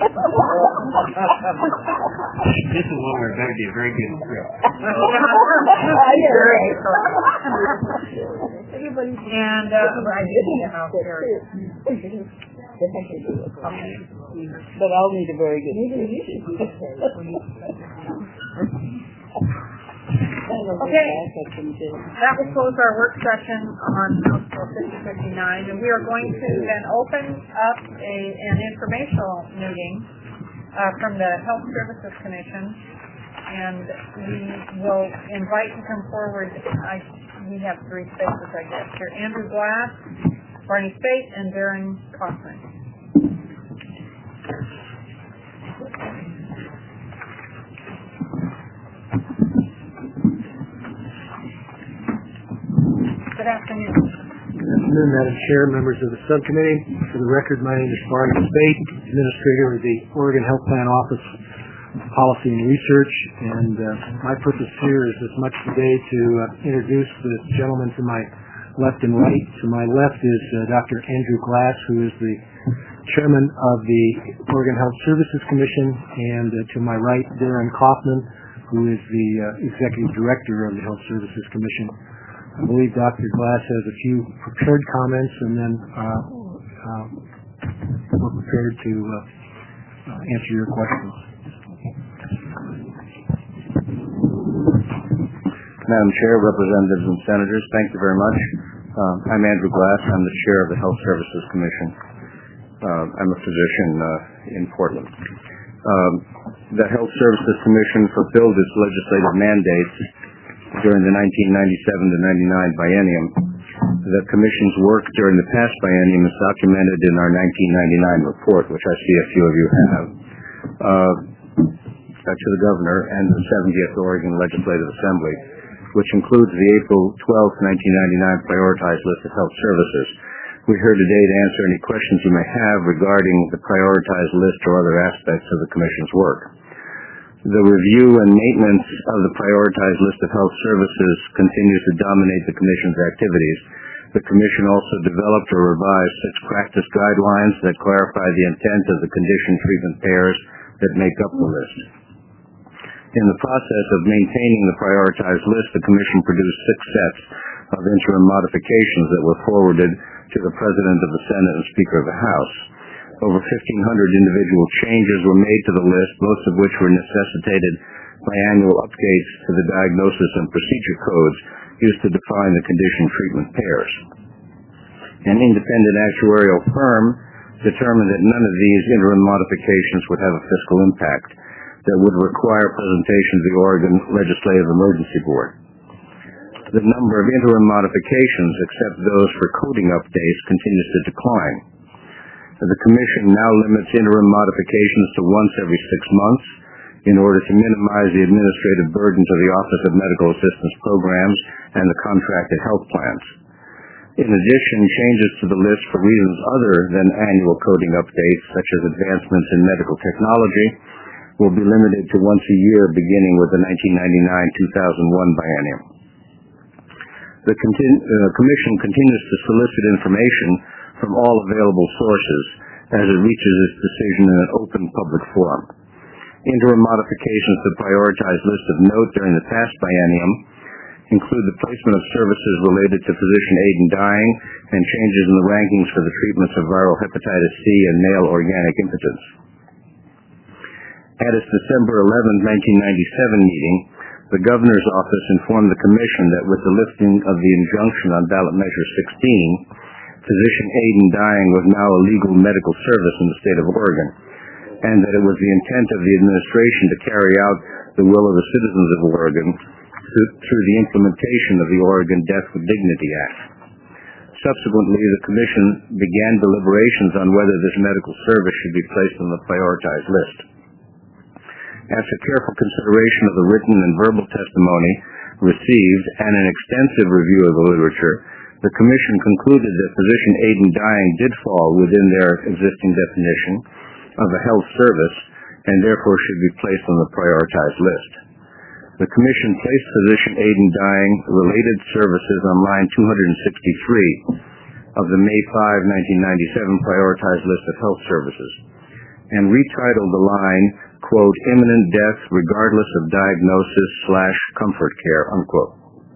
is one where it better be a very good script. And uh, I didn't know carry it. But I'll need a very good Okay, that will close our work session on House Bill fifty fifty-nine, and we are going to then open up a, an informational meeting uh, from the Health Services Commission, and we will invite to come forward. I, we have three spaces, I guess. Here, Andrew Glass, Barney Spate, and Darren Kaufman. Good afternoon. Good afternoon, Madam Chair, members of the subcommittee. For the record, my name is Barney Spate, Administrator of the Oregon Health Plan Office of Policy and Research, and uh, my purpose here is as much today to uh, introduce the gentleman to my left and right. To my left is uh, Doctor Andrew Glass, who is the chairman of the Oregon Health Services Commission, and uh, to my right, Darren Kaufman, who is the uh, executive director of the Health Services Commission. I believe Doctor Glass has a few prepared comments, and then uh, uh, we're prepared to uh, uh, answer your questions. Madam Chair, Representatives and Senators, thank you very much. Uh, I'm Andrew Glass. I'm the chair of the Health Services Commission. Uh, I'm a physician uh, in Portland. Um, the Health Services Commission fulfilled its legislative mandates during the nineteen ninety-seven to ninety-nine biennium. The Commission's work during the past biennium is documented in our nineteen ninety-nine report, which I see a few of you have, uh, to the Governor and the seventieth Oregon Legislative Assembly, which includes the April twelfth, nineteen ninety-nine prioritized list of health services. We're here today to answer any questions you may have regarding the prioritized list or other aspects of the Commission's work. The review and maintenance of the prioritized list of health services continues to dominate the Commission's activities. The Commission also developed or revised six practice guidelines that clarify the intent of the condition treatment pairs that make up the list. In the process of maintaining the prioritized list, the Commission produced six sets of interim modifications that were forwarded to the President of the Senate and Speaker of the House. Over fifteen hundred individual changes were made to the list, most of which were necessitated by annual updates to the diagnosis and procedure codes used to define the condition treatment pairs. An independent actuarial firm determined that none of these interim modifications would have a fiscal impact that would require presentation to the Oregon Legislative Emergency Board. The number of interim modifications, except those for coding updates, continues to decline. The Commission now limits interim modifications to once every six months in order to minimize the administrative burden to the Office of Medical Assistance Programs and the contracted health plans. In addition, changes to the list for reasons other than annual coding updates, such as advancements in medical technology, will be limited to once a year beginning with the nineteen ninety-nine to two thousand one biennium. The contin- uh, Commission continues to solicit information from all available sources as it reaches its decision in an open public forum. Interim modifications to the prioritized list of note during the past biennium include the placement of services related to physician aid in dying and changes in the rankings for the treatments of viral hepatitis C and male organic impotence. At its December eleventh, nineteen ninety-seven meeting, the Governor's Office informed the Commission that with the lifting of the injunction on ballot measure sixteen, physician aid in dying was now a legal medical service in the state of Oregon, and that it was the intent of the administration to carry out the will of the citizens of Oregon through the implementation of the Oregon Death with Dignity Act. Subsequently, the Commission began deliberations on whether this medical service should be placed on the prioritized list. After careful consideration of the written and verbal testimony received and an extensive review of the literature, the Commission concluded that physician aid in dying did fall within their existing definition of a health service and therefore should be placed on the prioritized list. The Commission placed physician aid in dying related services on line two hundred sixty-three of the May fifth, nineteen ninety-seven prioritized list of health services and retitled the line, quote, imminent death regardless of diagnosis slash comfort care, unquote.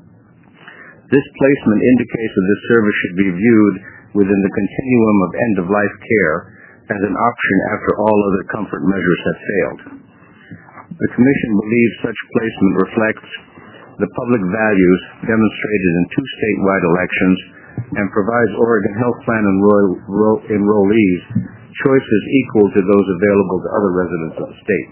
This placement indicates that this service should be viewed within the continuum of end-of-life care as an option after all other comfort measures have failed. The Commission believes such placement reflects the public values demonstrated in two statewide elections and provides Oregon Health Plan enroll- enrollees choices equal to those available to other residents of the state.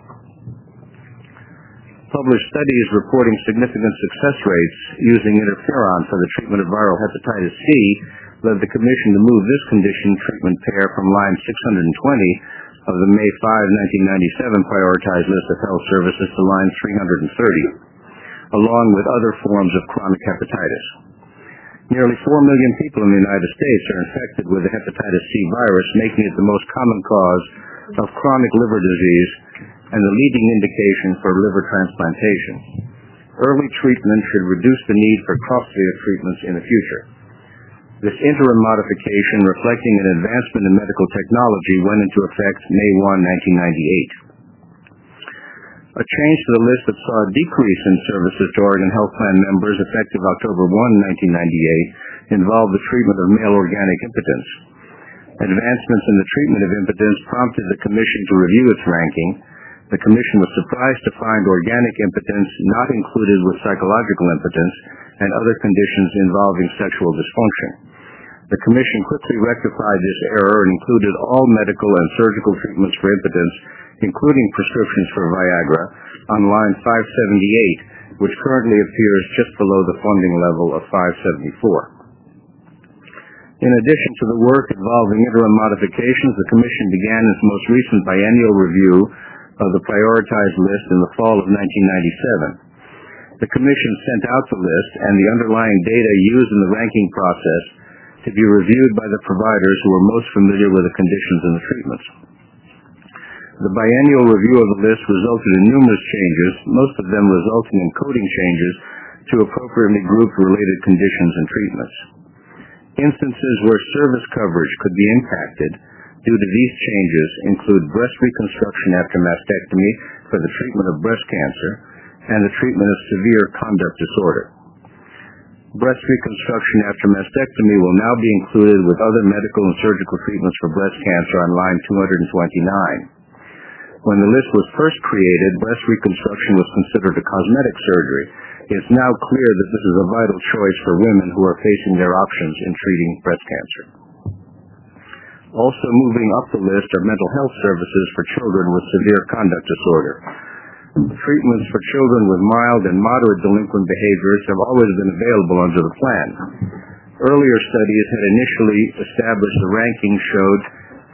Published studies reporting significant success rates using interferon for the treatment of viral hepatitis C led the Commission to move this condition treatment pair from line six hundred twenty of the May fifth, nineteen ninety-seven prioritized list of health services to line three hundred thirty, along with other forms of chronic hepatitis. Nearly four million people in the United States are infected with the hepatitis C virus, making it the most common cause of chronic liver disease and the leading indication for liver transplantation. Early treatment should reduce the need for costlier treatments in the future. This interim modification, reflecting an advancement in medical technology, went into effect May first, nineteen ninety-eight. A change to the list that saw a decrease in services to Oregon Health Plan members effective October first, nineteen ninety-eight, involved the treatment of male organic impotence. Advancements in the treatment of impotence prompted the Commission to review its ranking. The Commission was surprised to find organic impotence not included with psychological impotence and other conditions involving sexual dysfunction. The Commission quickly rectified this error and included all medical and surgical treatments for impotence, including prescriptions for Viagra, on line five seventy-eight, which currently appears just below the funding level of five seventy-four. In addition to the work involving interim modifications, the Commission began its most recent biennial review of the prioritized list in the fall of nineteen ninety-seven. The Commission sent out the list and the underlying data used in the ranking process to be reviewed by the providers who were most familiar with the conditions and the treatments. The biennial review of the list resulted in numerous changes, most of them resulting in coding changes to appropriately group related conditions and treatments. Instances where service coverage could be impacted due to these changes include breast reconstruction after mastectomy for the treatment of breast cancer and the treatment of severe conduct disorder. Breast reconstruction after mastectomy will now be included with other medical and surgical treatments for breast cancer on line two twenty-nine. When the list was first created, breast reconstruction was considered a cosmetic surgery. It is now clear that this is a vital choice for women who are facing their options in treating breast cancer. Also moving up the list are mental health services for children with severe conduct disorder. Treatments for children with mild and moderate delinquent behaviors have always been available under the plan. Earlier studies had initially established the rankings showed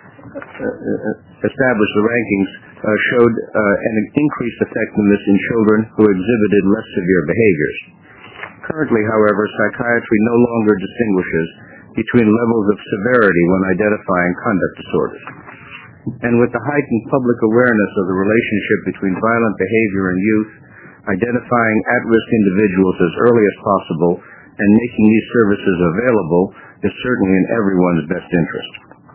uh, established the rankings uh, showed uh, an increased effectiveness in children who exhibited less severe behaviors. Currently, however, psychiatry no longer distinguishes between levels of severity when identifying conduct disorders. And with the heightened public awareness of the relationship between violent behavior and youth, identifying at-risk individuals as early as possible and making these services available is certainly in everyone's best interest.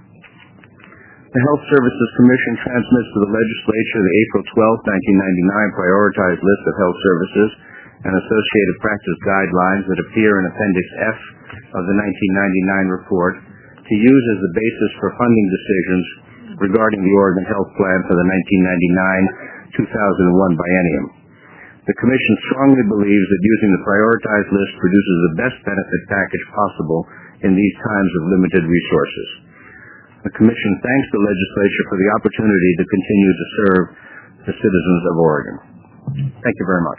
The Health Services Commission transmits to the Legislature the April twelfth, nineteen ninety-nine prioritized list of health services and associated practice guidelines that appear in Appendix F of the nineteen ninety-nine report to use as the basis for funding decisions regarding the Oregon Health Plan for the nineteen ninety-nine to two thousand one biennium. The Commission strongly believes that using the prioritized list produces the best benefit package possible in these times of limited resources. The Commission thanks the Legislature for the opportunity to continue to serve the citizens of Oregon. Thank you very much.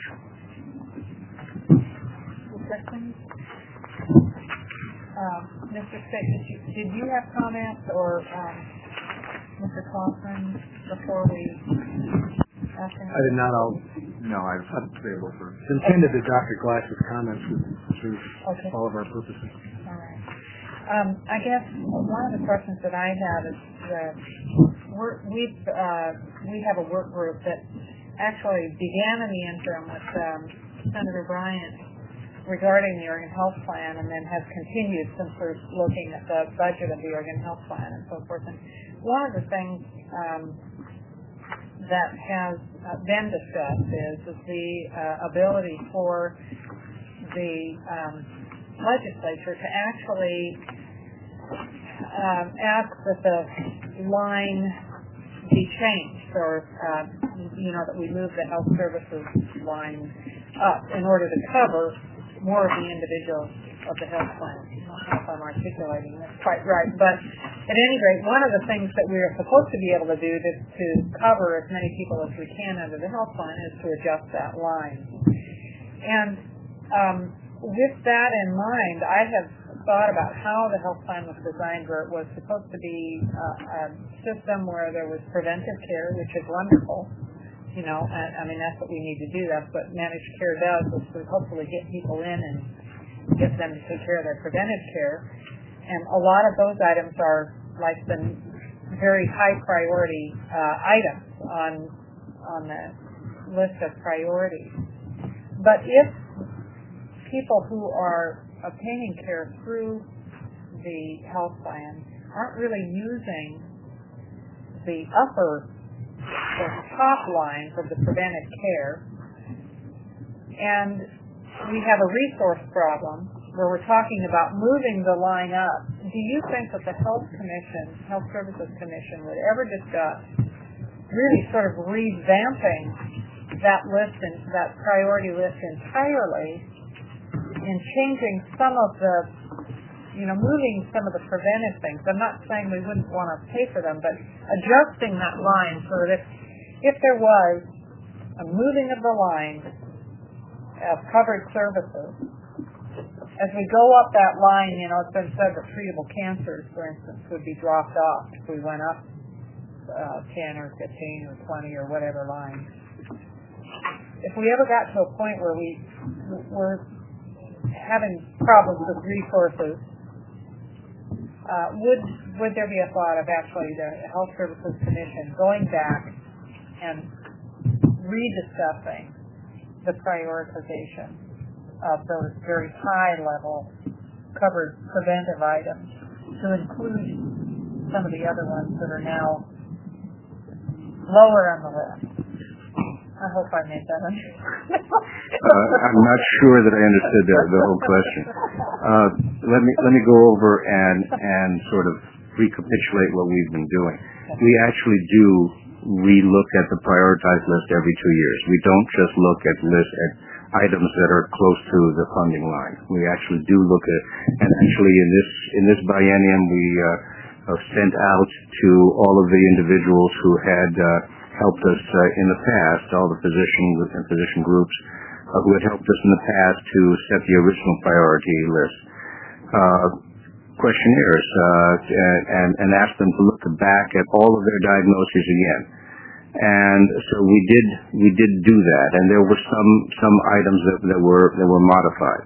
Uh, Mister Stick, did you, did you have comments, or um, Mister Clausen, before we ask him? I did not. I'll, no, I was unable for. It's intended that Doctor Glass's comments would serve okay. all of our purposes. All right. Um, I guess one of the questions that I have is that we're, we've, uh, we have a work group that actually began in the interim with um, Senator Bryant regarding the Oregon Health Plan, and then has continued since we're looking at the budget of the Oregon Health Plan and so forth. And one of the things um, that has uh, been discussed is, is the uh, ability for the um, legislature to actually um, ask that the line be changed, or uh, you know, that we move the health services line up in order to cover more of the individuals of the health plan. I don't know if I'm articulating this quite right, but at any rate, one of the things that we are supposed to be able to do to, to cover as many people as we can under the health plan is to adjust that line. And um, with that in mind, I have thought about how the health plan was designed, where it was supposed to be uh, a system where there was preventive care, which is wonderful. You know, I, I mean, that's what we need to do. That's what managed care does, is to hopefully get people in and get them to take care of their preventive care. And a lot of those items are like the very high priority uh, items on on the list of priorities. But if people who are obtaining care through the health plan aren't really using the upper, the top lines of the preventive care. And we have a resource problem where we're talking about moving the line up. Do you think that the Health Commission, Health Services Commission, would ever discuss really sort of revamping that list and that priority list entirely and changing some of the, you know, moving some of the preventive things? I'm not saying we wouldn't want to pay for them, but adjusting that line so that if, if there was a moving of the line of covered services, as we go up that line, you know, it's been said that treatable cancers, for instance, would be dropped off if we went up uh, ten or fifteen or twenty or whatever line. If we ever got to a point where we were having problems with resources, uh, would would there be a thought of actually the Health Services Commission going back and rediscussing the prioritization of those very high-level covered preventive items to include some of the other ones that are now lower on the list? I hope I made that understand. uh, I'm not sure that I understood the, the whole question. Uh, let me let me go over and and sort of recapitulate what we've been doing. We actually do re-look at the prioritized list every two years. We don't just look at list at items that are close to the funding line. We actually do look at, and actually in this in this biennium, we uh, sent out to all of the individuals who had uh, helped us uh, in the past, all the physicians and physician groups uh, who had helped us in the past to set the original priority list uh, questionnaires uh, and, and ask them to look back at all of their diagnoses again. And so we did we did do that, and there were some some items that, that were that were modified,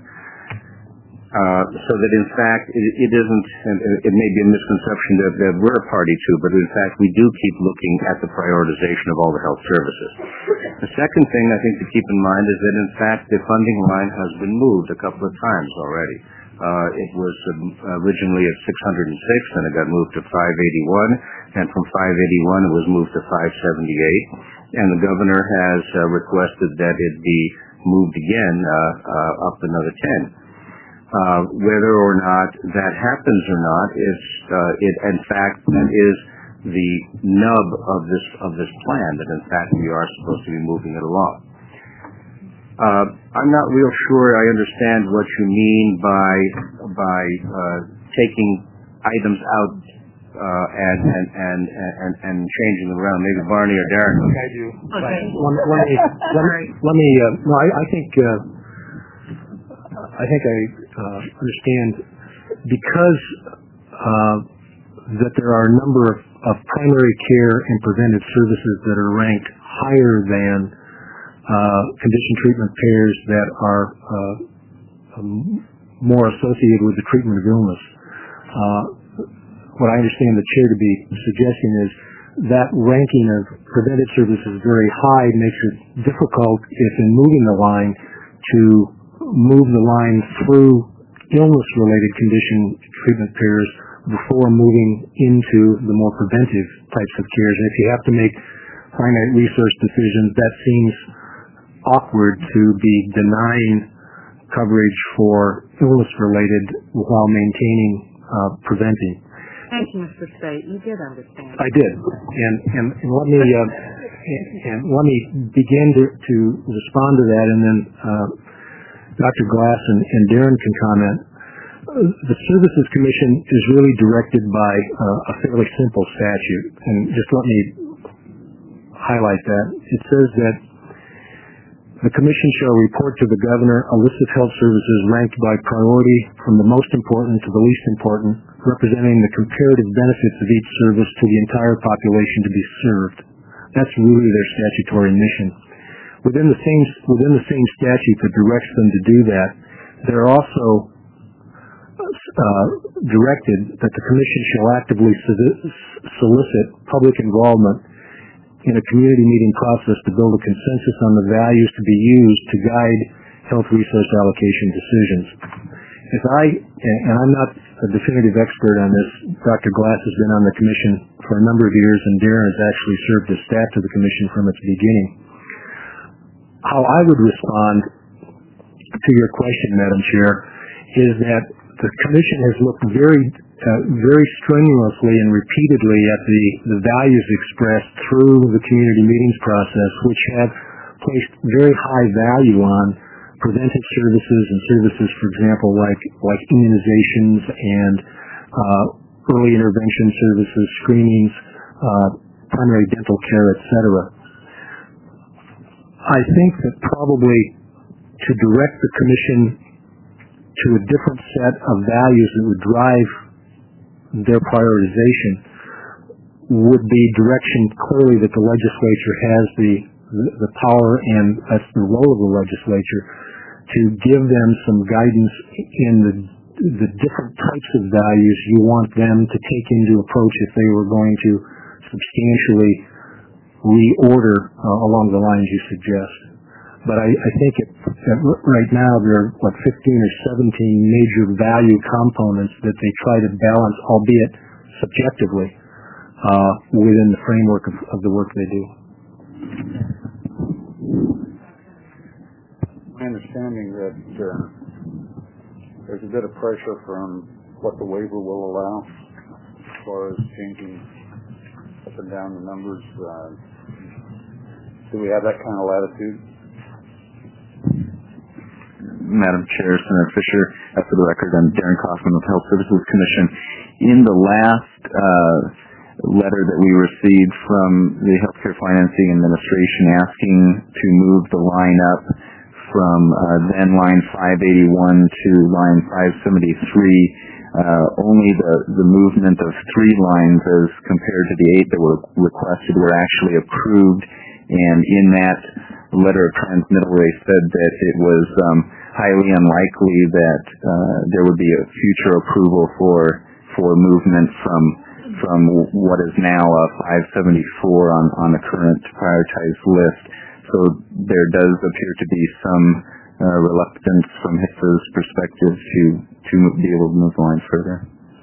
uh, so that in fact it, it isn't. It may be a misconception that, that we're a party to, but in fact we do keep looking at the prioritization of all the health services. The second thing I think to keep in mind is that in fact the funding line has been moved a couple of times already. Uh, it was um, originally at six hundred six, and it got moved to five eighty-one, and from five eighty-one it was moved to five seventy-eight, and the governor has uh, requested that it be moved again uh, uh, up another ten. Uh, whether or not that happens or not, it's uh, it in fact is the nub of this of this plan, that in fact we are supposed to be moving it along. Uh, I'm not real sure I understand what you mean by by uh, taking items out uh, and, and and and and changing them around. Maybe Barney or Darren. I do. Okay. Let, let me let me, let me uh, no. I, I think uh, I think I uh, understand because uh, that there are a number of, of primary care and preventive services that are ranked higher than Uh, condition treatment pairs that are uh, um, more associated with the treatment of illness. Uh, what I understand the chair to be suggesting is that ranking of preventive services very high makes it difficult, if in moving the line, to move the line through illness-related condition treatment pairs before moving into the more preventive types of cares. And if you have to make finite resource decisions, that seems awkward to be denying coverage for illness-related while maintaining uh, preventing. Thank you, Mister Spate. You did understand. I did, and and, and let me uh, and, and let me begin to, to respond to that, and then uh, Doctor Glass and, and Darren can comment. The Services Commission is really directed by uh, a fairly simple statute, and just let me highlight that. It says that the Commission shall report to the Governor a list of health services ranked by priority from the most important to the least important, representing the comparative benefits of each service to the entire population to be served. That's really their statutory mission. Within the same within the same statute that directs them to do that, they're also uh, directed that the Commission shall actively solicit public involvement in a community meeting process to build a consensus on the values to be used to guide health resource allocation decisions. As I, and I'm not a definitive expert on this, Doctor Glass has been on the commission for a number of years, and Darren has actually served as staff to the commission from its beginning. How I would respond to your question, Madam Chair, is that the commission has looked very, uh, very strenuously and repeatedly at the, the values expressed through the community meetings process, which have placed very high value on preventive services and services, for example, like like immunizations and uh, early intervention services, screenings, uh, primary dental care, et cetera. I think that probably to direct the commission to a different set of values that would drive their prioritization would be direction clearly that the legislature has the the power, and that's the role of the legislature, to give them some guidance in the the different types of values you want them to take into approach if they were going to substantially reorder uh, along the lines you suggest. But I, I think it, that right now there are, what, fifteen or seventeen major value components that they try to balance, albeit subjectively, uh, within the framework of, of the work they do. My understanding that uh, there's a bit of pressure from what the waiver will allow as far as changing up and down the numbers. Uh, do we have that kind of latitude? Madam Chair, Senator Fisher, uh, for the record, I'm Darren Kaufman of the Health Services Commission. In the last uh, letter that we received from the Healthcare Financing Administration asking to move the line up from uh, then line five eighty-one to line five seventy-three, uh, only the, the movement of three lines as compared to the eight that were requested were actually approved, and in that letter of transmittal they said that it was um, highly unlikely that uh, there would be a future approval for for movement from from what is now a five seventy-four on, on the current prioritized list. So there does appear to be some uh, reluctance from HICSA's perspective to, to be able to move the line further.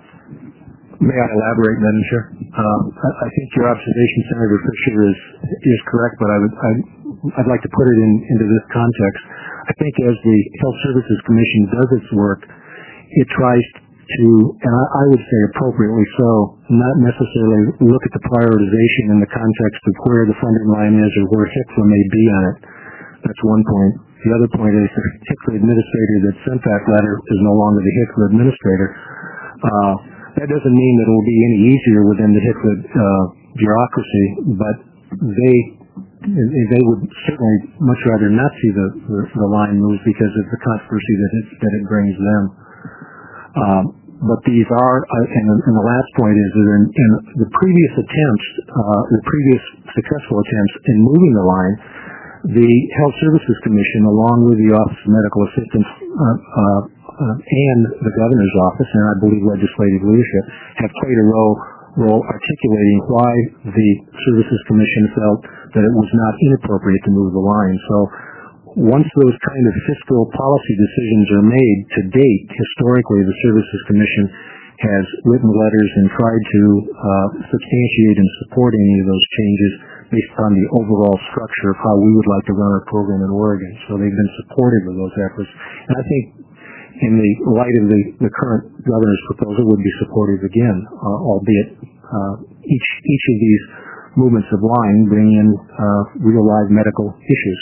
May I elaborate, Madam Chair? Uh, I, I think your observation, Senator Fisher, is is correct, but I would I'd, I'd like to put it in, into this context. I think as the Health Services Commission does its work, it tries to, and I, I would say appropriately so, not necessarily look at the prioritization in the context of where the funding line is or where HICSA may be on it. That's one point. The other point is the HICSA administrator that sent that letter is no longer the HICSA administrator. Uh, that doesn't mean that it will be any easier within the HICSA uh, bureaucracy, but they they would certainly much rather not see the, the, the line move because of the controversy that it, that it brings them. Um, but these are, uh, and, and the last point is that in, in the previous attempts, uh, the previous successful attempts in moving the line, the Health Services Commission, along with the Office of Medical Assistance uh, uh, uh, and the Governor's Office, and I believe legislative leadership, have played a role, role articulating why the Services Commission felt that it was not inappropriate to move the line. So once those kind of fiscal policy decisions are made, to date, historically, the Services Commission has written letters and tried to uh, substantiate and support any of those changes based on the overall structure of how we would like to run our program in Oregon. So they've been supportive of those efforts. And I think in the light of the, the current governor's proposal would be supportive again, uh, albeit uh, each, each of these movements of line bring in uh, real live medical issues.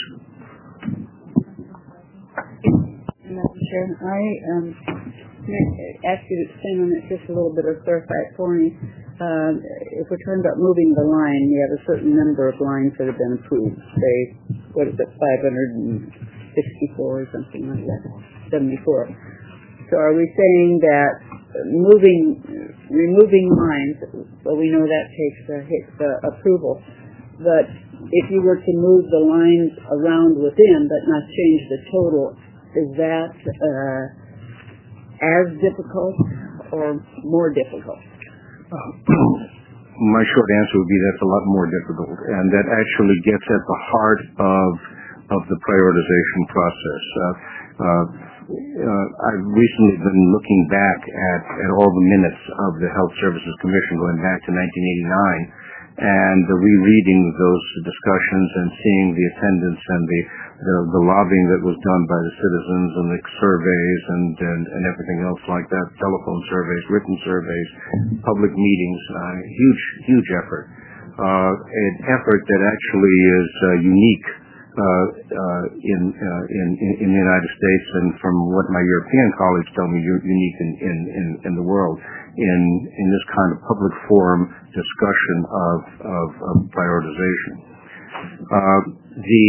Madam Chair, I um, ask you to expand on it just a little bit or clarify it for me. Uh, if we're talking about moving the line, we have a certain number of lines that have been approved. Say, what is it, five hundred sixty-four or something like that, seventy-four. So are we saying that moving, removing lines, well, we know that takes uh, HICSA approval, but if you were to move the lines around within but not change the total, is that uh, as difficult or more difficult? Uh, my short answer would be that's a lot more difficult, and that actually gets at the heart of of the prioritization process. Uh, uh, uh, I've recently been looking back at, at all the minutes of the Health Services Commission going back to nineteen eighty-nine, and the rereading those discussions and seeing the attendance and the, the, the lobbying that was done by the citizens and the surveys and, and, and everything else like that, telephone surveys, written surveys, public meetings, uh, huge, huge effort. Uh, an effort that actually is uh, unique uh, uh, in, uh, in, in the United States, and from what my European colleagues tell me, unique in, in, in, in the world, in, in this kind of public forum discussion of, of, of prioritization. Uh, the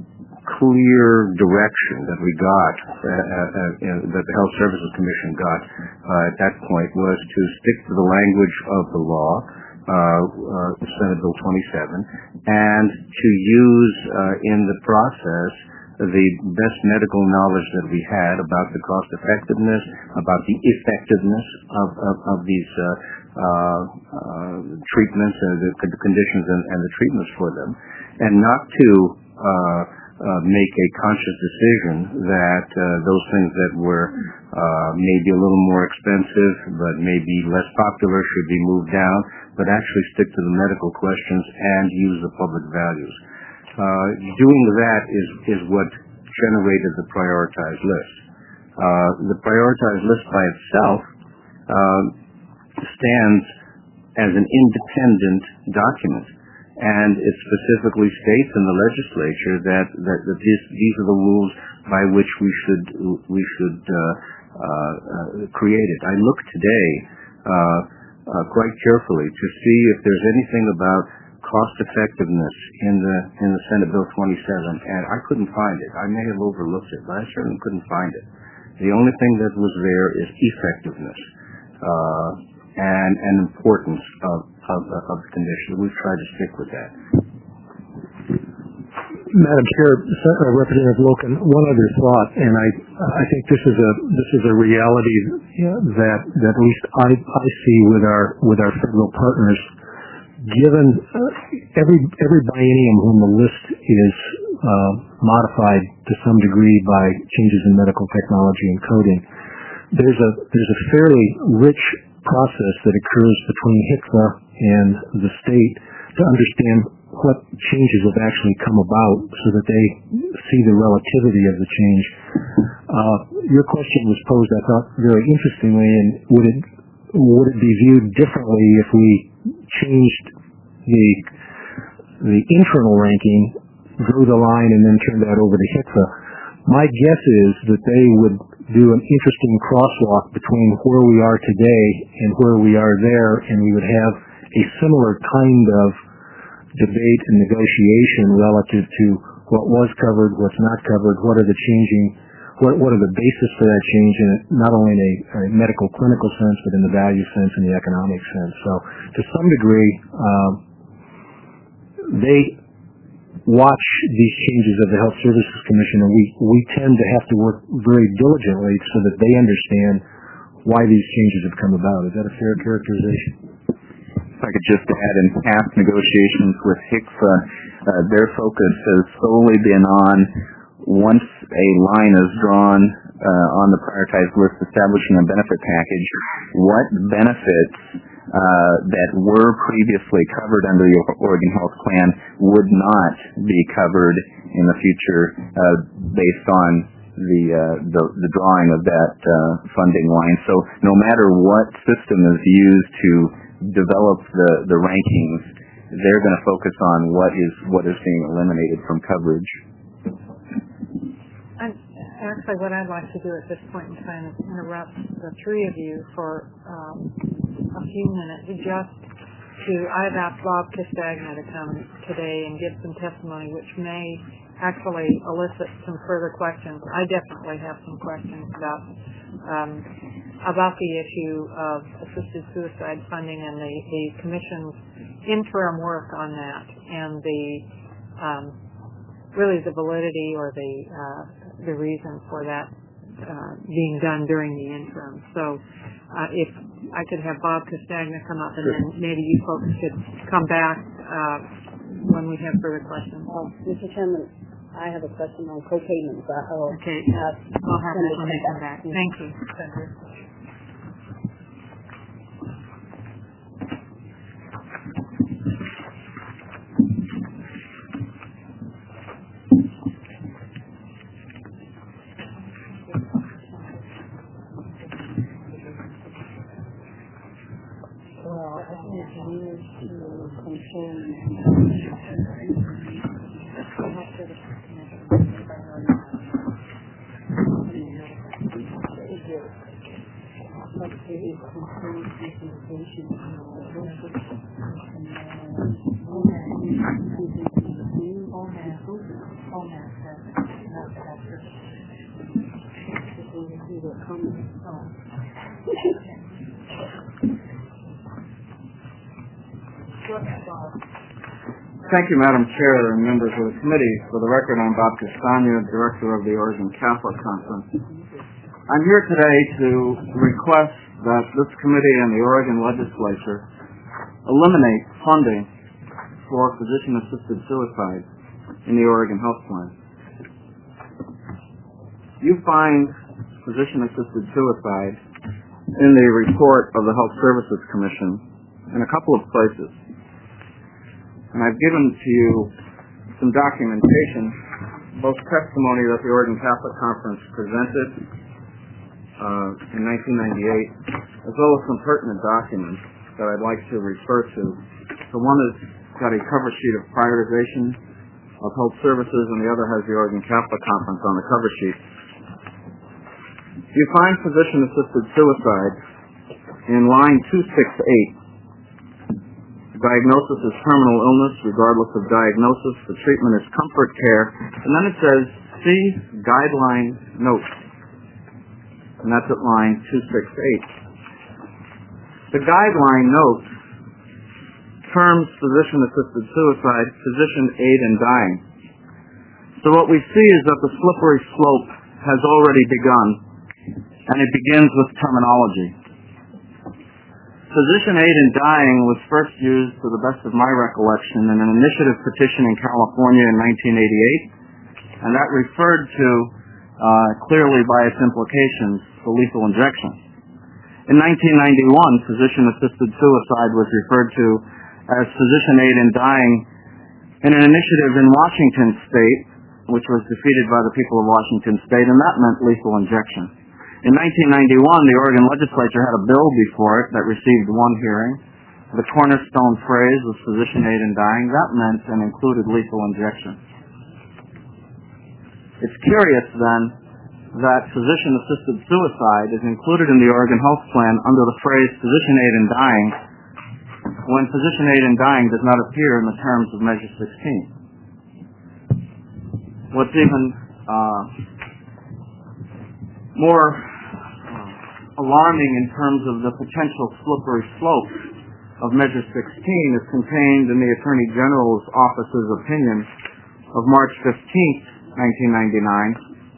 clear direction that we got, uh, uh, that the Health Services Commission got uh, at that point, was to stick to the language of the law, Uh, uh, Senate Bill twenty-seven, and to use uh, in the process the best medical knowledge that we had about the cost effectiveness, about the effectiveness of, of, of these uh, uh, uh, treatments and the, the conditions and, and the treatments for them, and not to uh, uh, make a conscious decision that uh, those things that were uh, maybe a little more expensive but maybe less popular should be moved down, but actually stick to the medical questions and use the public values. Uh, doing that is, is what generated the prioritized list. Uh, the prioritized list by itself uh, stands as an independent document, and it specifically states in the legislature that, that, that this, these are the rules by which we should we should uh, uh, uh, create it. I look today uh, uh, quite carefully to see if there's anything about cost effectiveness in the in the Senate Bill twenty-seven, and I couldn't find it. I may have overlooked it, but I certainly couldn't find it. The only thing that was there is effectiveness uh, and and importance of, of of the condition. We've tried to stick with that. Madam Chair, uh, Representative Loken, one other thought, and I I think this is a this is a reality that that at least I I see with our with our federal partners. Given uh, every every biennium when the list is uh, modified to some degree by changes in medical technology and coding, there's a there's a fairly rich process that occurs between H C F A and the state to understand what changes have actually come about, so that they see the relativity of the change. Uh, your question was posed, I thought, very interestingly, and would it would it be viewed differently if we changed the the internal ranking, drew the line, and then turned that over to H C F A? My guess is that they would do an interesting crosswalk between where we are today and where we are there, and we would have a similar kind of debate and negotiation relative to what was covered, what's not covered, what are the changing, what what are the basis for that change, in not only in a, a medical clinical sense, but in the value sense and the economic sense. So to some degree, um, they watch these changes of the Health Services Commission, and we, we tend to have to work very diligently so that they understand why these changes have come about. Is that a fair characterization? If I could just add, in past negotiations with H C F A, uh, their focus has solely been on, once a line is drawn uh, on the prioritized list establishing a benefit package, what benefits uh, that were previously covered under the Oregon Health Plan would not be covered in the future uh, based on the, uh, the the drawing of that uh, funding line. So no matter what system is used to develop the, the rankings, they're going to focus on what is what is being eliminated from coverage. Actually, what I'd like to do at this point in time is interrupt the three of you for um, a few minutes, just to, I've asked Bob Castagna to come today and give some testimony, which may actually elicit some further questions. I definitely have some questions about um, about the issue of assisted suicide funding and the, the Commission's interim work on that, and the um, really the validity or the uh, the reason for that uh, being done during the interim. So uh, if I could have Bob Castagna come up, and then maybe you folks could come back uh, when we have further questions. Uh, Mister Chairman, I have a question on co-payments. Uh, oh, Okay, uh, we'll have that when they come back. back. Thank you, Senator. Well, I think it's near to concern. Thank you, Madam Chair and members of the committee. For the record, I'm Bob Castagna, Director of the Oregon Catholic Conference. I'm here today to request that this committee and the Oregon legislature eliminate funding for physician-assisted suicide in the Oregon Health Plan. You find physician-assisted suicide in the report of the Health Services Commission in a couple of places. And I've given to you some documentation, both testimony that the Oregon Catholic Conference presented uh, in nineteen ninety-eight, as well as some pertinent documents that I'd like to refer to. The one has got a cover sheet of prioritization of health services, and the other has the Oregon Catholic Conference on the cover sheet. You find physician-assisted suicide in line two sixty-eight. Diagnosis is terminal illness, regardless of diagnosis. The treatment is comfort care. And then it says, see guideline notes. And that's at line two sixty-eight. The guideline note terms physician-assisted suicide, physician aid in dying. So what we see is that the slippery slope has already begun, and it begins with terminology. Physician aid in dying was first used, to the best of my recollection, in an initiative petition in California in nineteen eighty-eight, and that referred to, uh, clearly by its implications, the lethal injection. In nineteen ninety-one, physician-assisted suicide was referred to as physician aid in dying in an initiative in Washington State, which was defeated by the people of Washington State, and that meant lethal injection. In nineteen ninety-one, the Oregon legislature had a bill before it that received one hearing. The cornerstone phrase was physician aid in dying. That meant and included lethal injection. It's curious, then, that physician-assisted suicide is included in the Oregon Health Plan under the phrase physician aid in dying, when physician aid in dying does not appear in the terms of Measure sixteen. What's even uh, more alarming in terms of the potential slippery slope of Measure sixteen is contained in the Attorney General's Office's opinion of March fifteenth, nineteen ninety-nine,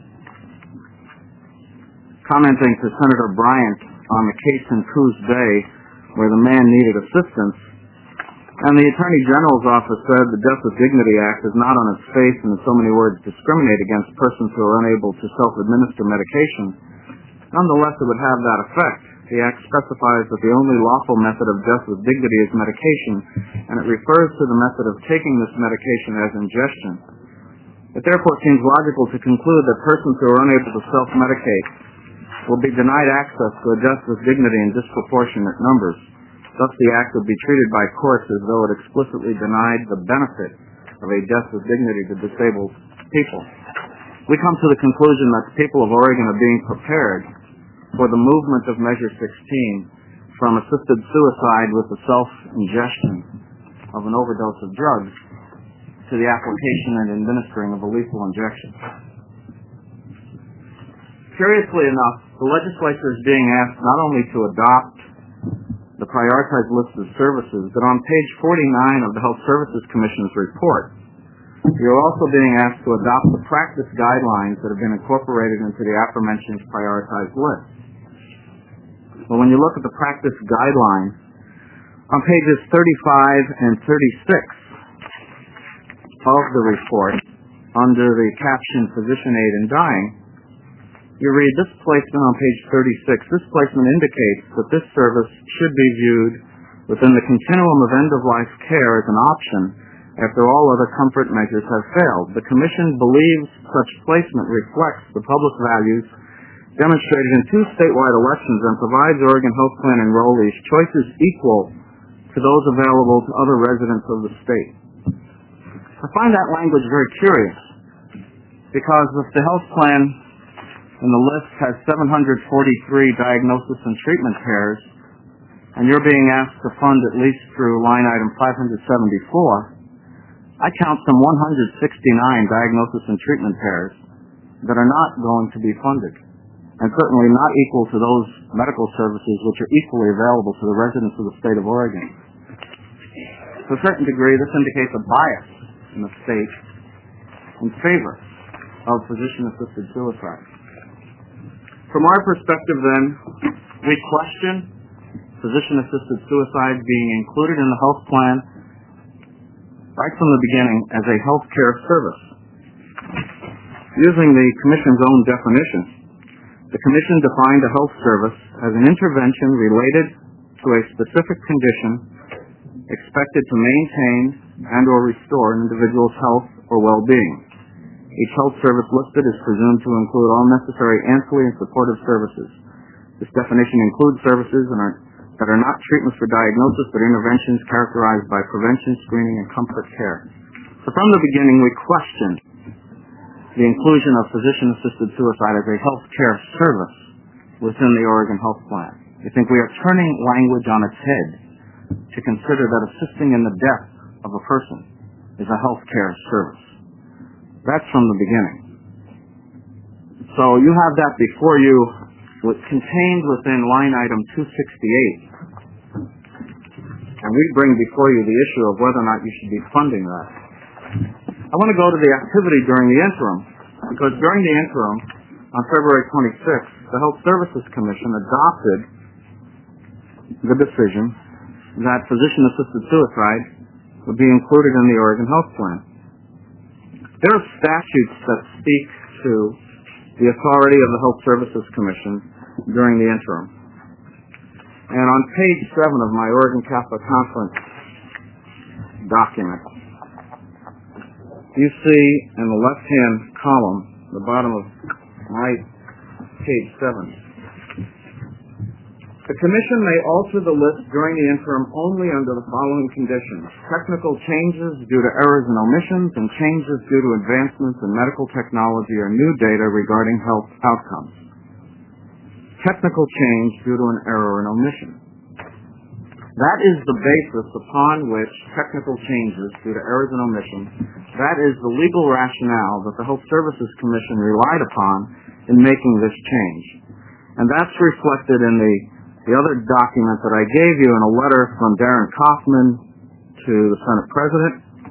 commenting to Senator Bryant on the case in Coos Bay where the man needed assistance. And the Attorney General's Office said the Death with Dignity Act is not on its face and in so many words discriminate against persons who are unable to self-administer medication. Nonetheless, it would have that effect. The Act specifies that the only lawful method of death with dignity is medication, and it refers to the method of taking this medication as ingestion. It therefore seems logical to conclude that persons who are unable to self-medicate will be denied access to a death with dignity in disproportionate numbers. Thus, the Act would be treated by courts as though it explicitly denied the benefit of a death with dignity to disabled people. We come to the conclusion that the people of Oregon are being prepared for the movement of Measure sixteen from assisted suicide with the self-ingestion of an overdose of drugs to the application and administering of a lethal injection. Curiously enough, the legislature is being asked not only to adopt the prioritized list of services, but on page forty-nine of the Health Services Commission's report, you're also being asked to adopt the practice guidelines that have been incorporated into the aforementioned prioritized list. Well, when you look at the practice guidelines, on pages thirty-five and thirty-six of the report under the caption Physician Aid in Dying, you read this placement on page thirty-six. This placement indicates that this service should be viewed within the continuum of end-of-life care as an option after all other comfort measures have failed. The Commission believes such placement reflects the public values demonstrated in two statewide elections and provides Oregon Health Plan enrollees choices equal to those available to other residents of the state. I find that language very curious because if the health plan in the list has seven hundred forty-three diagnosis and treatment pairs, and you're being asked to fund at least through line item five hundred seventy-four, I count some one hundred sixty-nine diagnosis and treatment pairs that are not going to be funded, and certainly not equal to those medical services which are equally available to the residents of the state of Oregon. To a certain degree, this indicates a bias in the state in favor of physician-assisted suicide. From our perspective, then, we question physician-assisted suicide being included in the health plan right from the beginning as a health care service. Using the Commission's own definition, the Commission defined a health service as an intervention related to a specific condition expected to maintain and or restore an individual's health or well-being. Each health service listed is presumed to include all necessary ancillary and supportive services. This definition includes services and are, that are not treatments for diagnosis, but interventions characterized by prevention, screening, and comfort care. So from the beginning, we questioned the inclusion of physician-assisted suicide as a health care service within the Oregon Health Plan. We think we are turning language on its head to consider that assisting in the death of a person is a health care service. That's from the beginning. So you have that before you, contained within line item two sixty-eight. And we bring before you the issue of whether or not you should be funding that. I want to go to the activity during the interim, because during the interim, on February twenty-sixth, the Health Services Commission adopted the decision that physician-assisted suicide would be included in the Oregon Health Plan. There are statutes that speak to the authority of the Health Services Commission during the interim. And on page seven of my Oregon Catholic Conference document, you see in the left-hand column, the bottom of my page seven, the Commission may alter the list during the interim only under the following conditions: technical changes due to errors and omissions, and changes due to advancements in medical technology or new data regarding health outcomes. Technical change due to an error and omission. That is the basis upon which technical changes due to errors and omissions, that is the legal rationale that the Health Services Commission relied upon in making this change. And that's reflected in the The other document that I gave you in a letter from Darren Kaufman to the Senate President,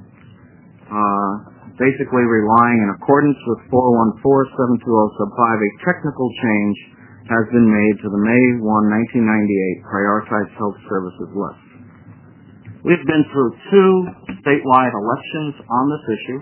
uh, basically relying in accordance with four one four seven two zero sub five, a technical change has been made to the May first, nineteen ninety-eight Prioritized Health Services list. We've been through two statewide elections on this issue.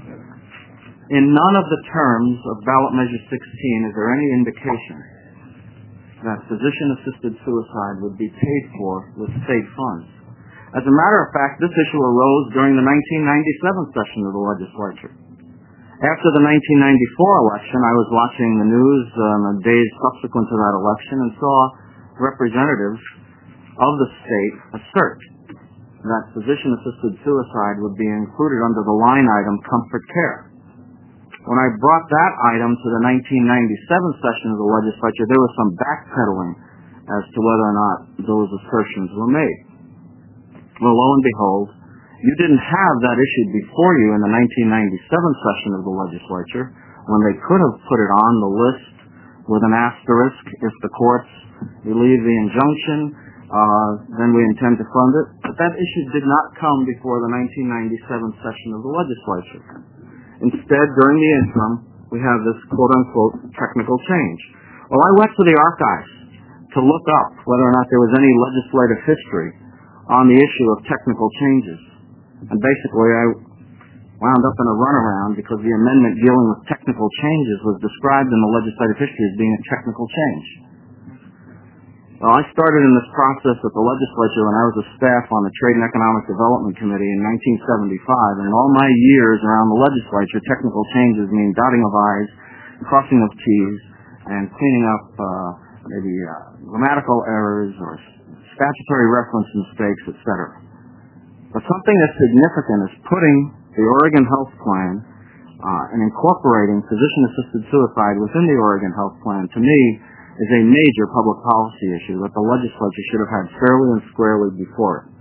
In none of the terms of Ballot Measure sixteen is there any indication that physician-assisted suicide would be paid for with state funds. As a matter of fact, this issue arose during the nineteen ninety-seven session of the legislature. After the nineteen ninety-four election, I was watching the news in the days subsequent to that election and saw representatives of the state assert that physician-assisted suicide would be included under the line item comfort care. When I brought that item to the nineteen ninety-seven session of the legislature, there was some backpedaling as to whether or not those assertions were made. Well, lo and behold, you didn't have that issue before you in the nineteen ninety-seven session of the legislature, when they could have put it on the list with an asterisk: if the courts relieve the injunction, uh, then we intend to fund it. But that issue did not come before the nineteen ninety-seven session of the legislature. Instead, during the interim, we have this quote-unquote technical change. Well, I went to the archives to look up whether or not there was any legislative history on the issue of technical changes. And basically, I wound up in a runaround because the amendment dealing with technical changes was described in the legislative history as being a technical change. Well, I started in this process at the legislature when I was a staff on the Trade and Economic Development Committee in nineteen seventy-five, and in all my years around the legislature, technical changes mean dotting of I's, crossing of T's, and cleaning up uh, maybe uh, grammatical errors or statutory reference mistakes, et cetera. But something that's significant is putting the Oregon Health Plan uh, and incorporating physician-assisted suicide within the Oregon Health Plan, to me, is a major public policy issue that the legislature should have had fairly and squarely before it.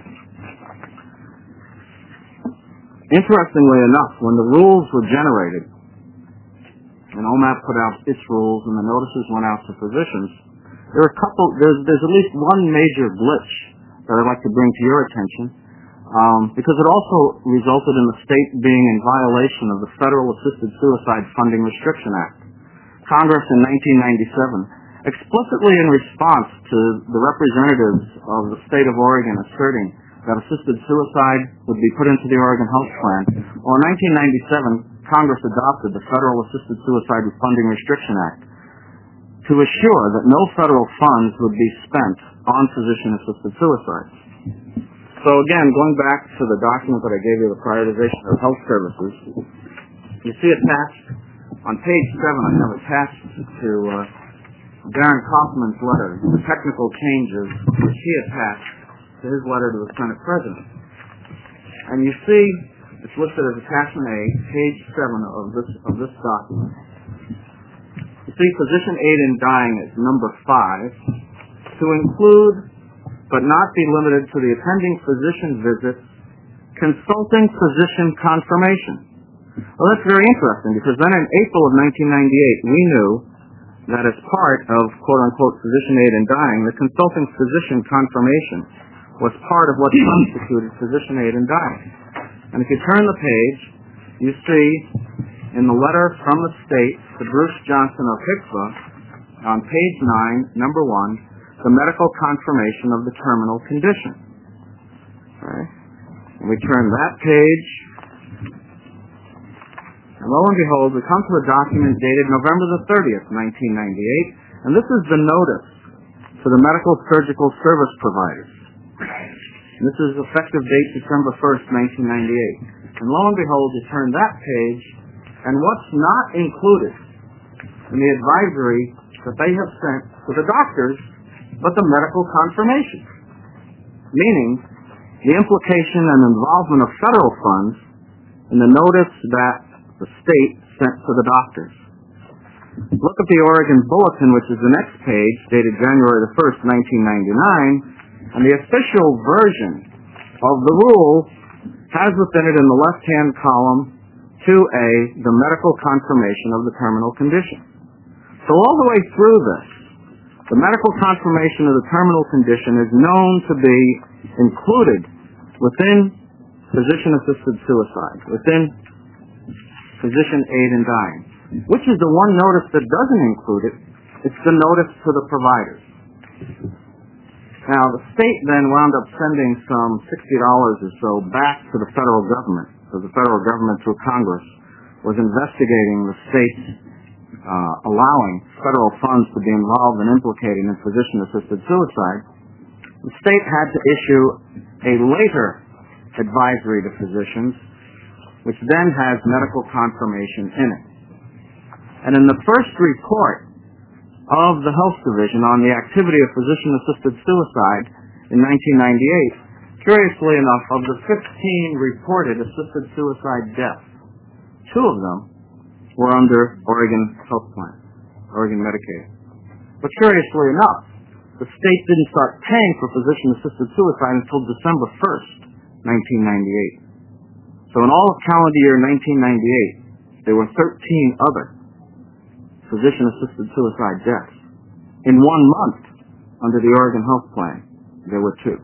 Interestingly enough, when the rules were generated, and O M A P put out its rules and the notices went out to physicians, there are a couple, there's, there's at least one major glitch that I'd like to bring to your attention, um, because it also resulted in the state being in violation of the Federal Assisted Suicide Funding Restriction Act. Congress in nineteen ninety-seven, explicitly in response to the representatives of the state of Oregon asserting that assisted suicide would be put into the Oregon Health Plan, well, in nineteen ninety-seven, Congress adopted the Federal Assisted Suicide Funding Restriction Act to assure that no federal funds would be spent on physician-assisted suicide. So again, going back to the document that I gave you, the prioritization of health services, you see attached on page seven, I have attached to uh, Darren Kaufman's letter the technical changes which he attached to his letter to the Senate President. And you see, it's listed as attachment A, page seven of this of this document. You see physician aid in dying as number five, to include, but not be limited to, the attending physician visits, consulting physician confirmation. Well, that's very interesting, because then in April of nineteen ninety-eight, we knew that as part of quote-unquote physician aid in dying, the consulting physician confirmation was part of what constituted physician aid in dying. And if you turn the page, you see in the letter from the state to Bruce Johnson of H I C F A on page nine, number one, the medical confirmation of the terminal condition. All right. And we turn that page, and lo and behold, we come to a document dated November the thirtieth, nineteen ninety-eight, and this is the notice to the medical surgical service providers. And this is effective date December first, nineteen ninety-eight. And lo and behold, you turn that page, and what's not included in the advisory that they have sent to the doctors, but the medical confirmation. Meaning, the implication and involvement of federal funds in the notice that the state sent to the doctors. Look at the Oregon Bulletin, which is the next page, dated January the first, nineteen ninety-nine, and the official version of the rule has within it in the left-hand column two A, the medical confirmation of the terminal condition. So all the way through this, the medical confirmation of the terminal condition is known to be included within physician-assisted suicide, within physician aid in dying. Which is the one notice that doesn't include it? It's the notice to the providers. Now, the state then wound up sending some sixty dollars or so back to the federal government, because the federal government through Congress was investigating the state's uh, allowing federal funds to be involved and implicated in physician-assisted suicide. The state had to issue a later advisory to physicians, which then has medical confirmation in it. And in the first report of the Health Division on the activity of physician-assisted suicide in nineteen ninety-eight, curiously enough, of the fifteen reported assisted suicide deaths, two of them were under Oregon Health Plan, Oregon Medicaid. But curiously enough, the state didn't start paying for physician-assisted suicide until December first, nineteen ninety-eight. So in all of calendar year nineteen ninety-eight, there were thirteen other physician-assisted suicide deaths. In one month, under the Oregon Health Plan, there were two.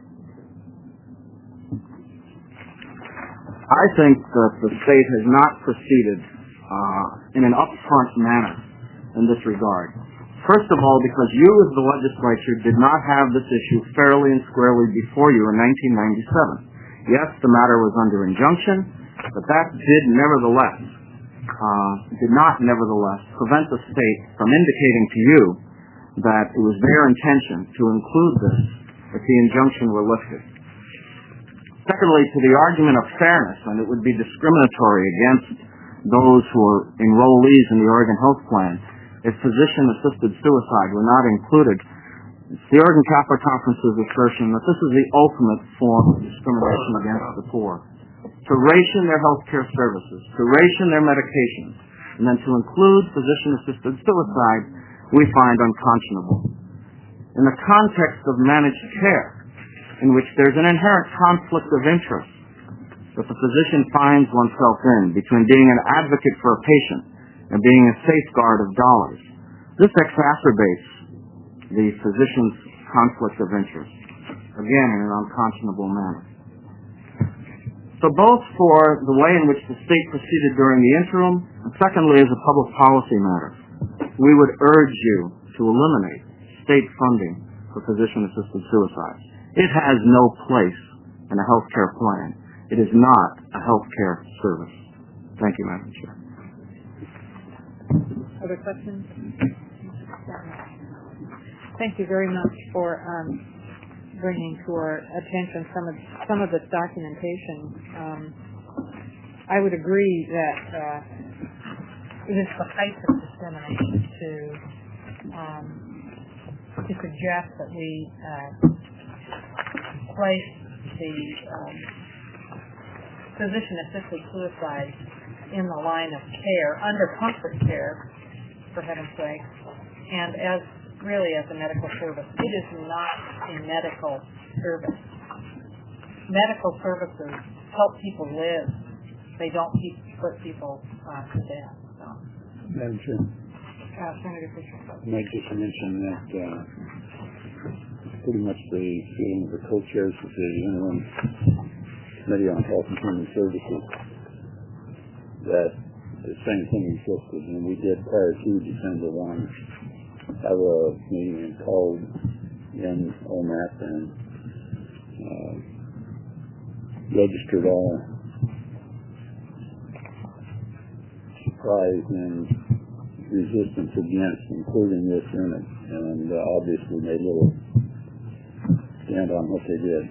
I think that the state has not proceeded uh, in an upfront manner in this regard. First of all, because you as the legislature did not have this issue fairly and squarely before you in nineteen ninety-seven. Yes, the matter was under injunction. But that did nevertheless, uh, did not nevertheless prevent the state from indicating to you that it was their intention to include this if the injunction were lifted. Secondly, to the argument of fairness, and it would be discriminatory against those who are enrollees in the Oregon Health Plan if physician-assisted suicide were not included. It's the Oregon Catholic Conference's assertion that this is the ultimate form of discrimination against the poor. To ration their health care services, to ration their medications, and then to include physician-assisted suicide, we find unconscionable. In the context of managed care, in which there's an inherent conflict of interest that the physician finds oneself in between being an advocate for a patient and being a safeguard of dollars, this exacerbates the physician's conflict of interest, again in an unconscionable manner. So both for the way in which the state proceeded during the interim, and secondly as a public policy matter, we would urge you to eliminate state funding for physician-assisted suicide. It has no place in a health care plan. It is not a health care service. Thank you, Madam Chair. Other questions? Thank you very much for um, bringing to our attention some of some of this documentation. Um, I would agree that uh, it is the height of discrimination to um, to suggest that we uh, place the um, physician-assisted suicide in the line of care, under comfort care, for heaven's sake, and as really as a medical service. It is not a medical service. Medical services help people live. They don't keep, put people uh, to death. So. Madam Chair, Uh, Senator Fisher. I might just mention that uh, pretty much the feeling of the co-chairs of the interim Committee on Health and Human Services that the same thing existed, and we did prior to December first have a meeting called in O M A P and uh, registered all surprise and resistance against including this in it, and uh, obviously made little stand on what they did.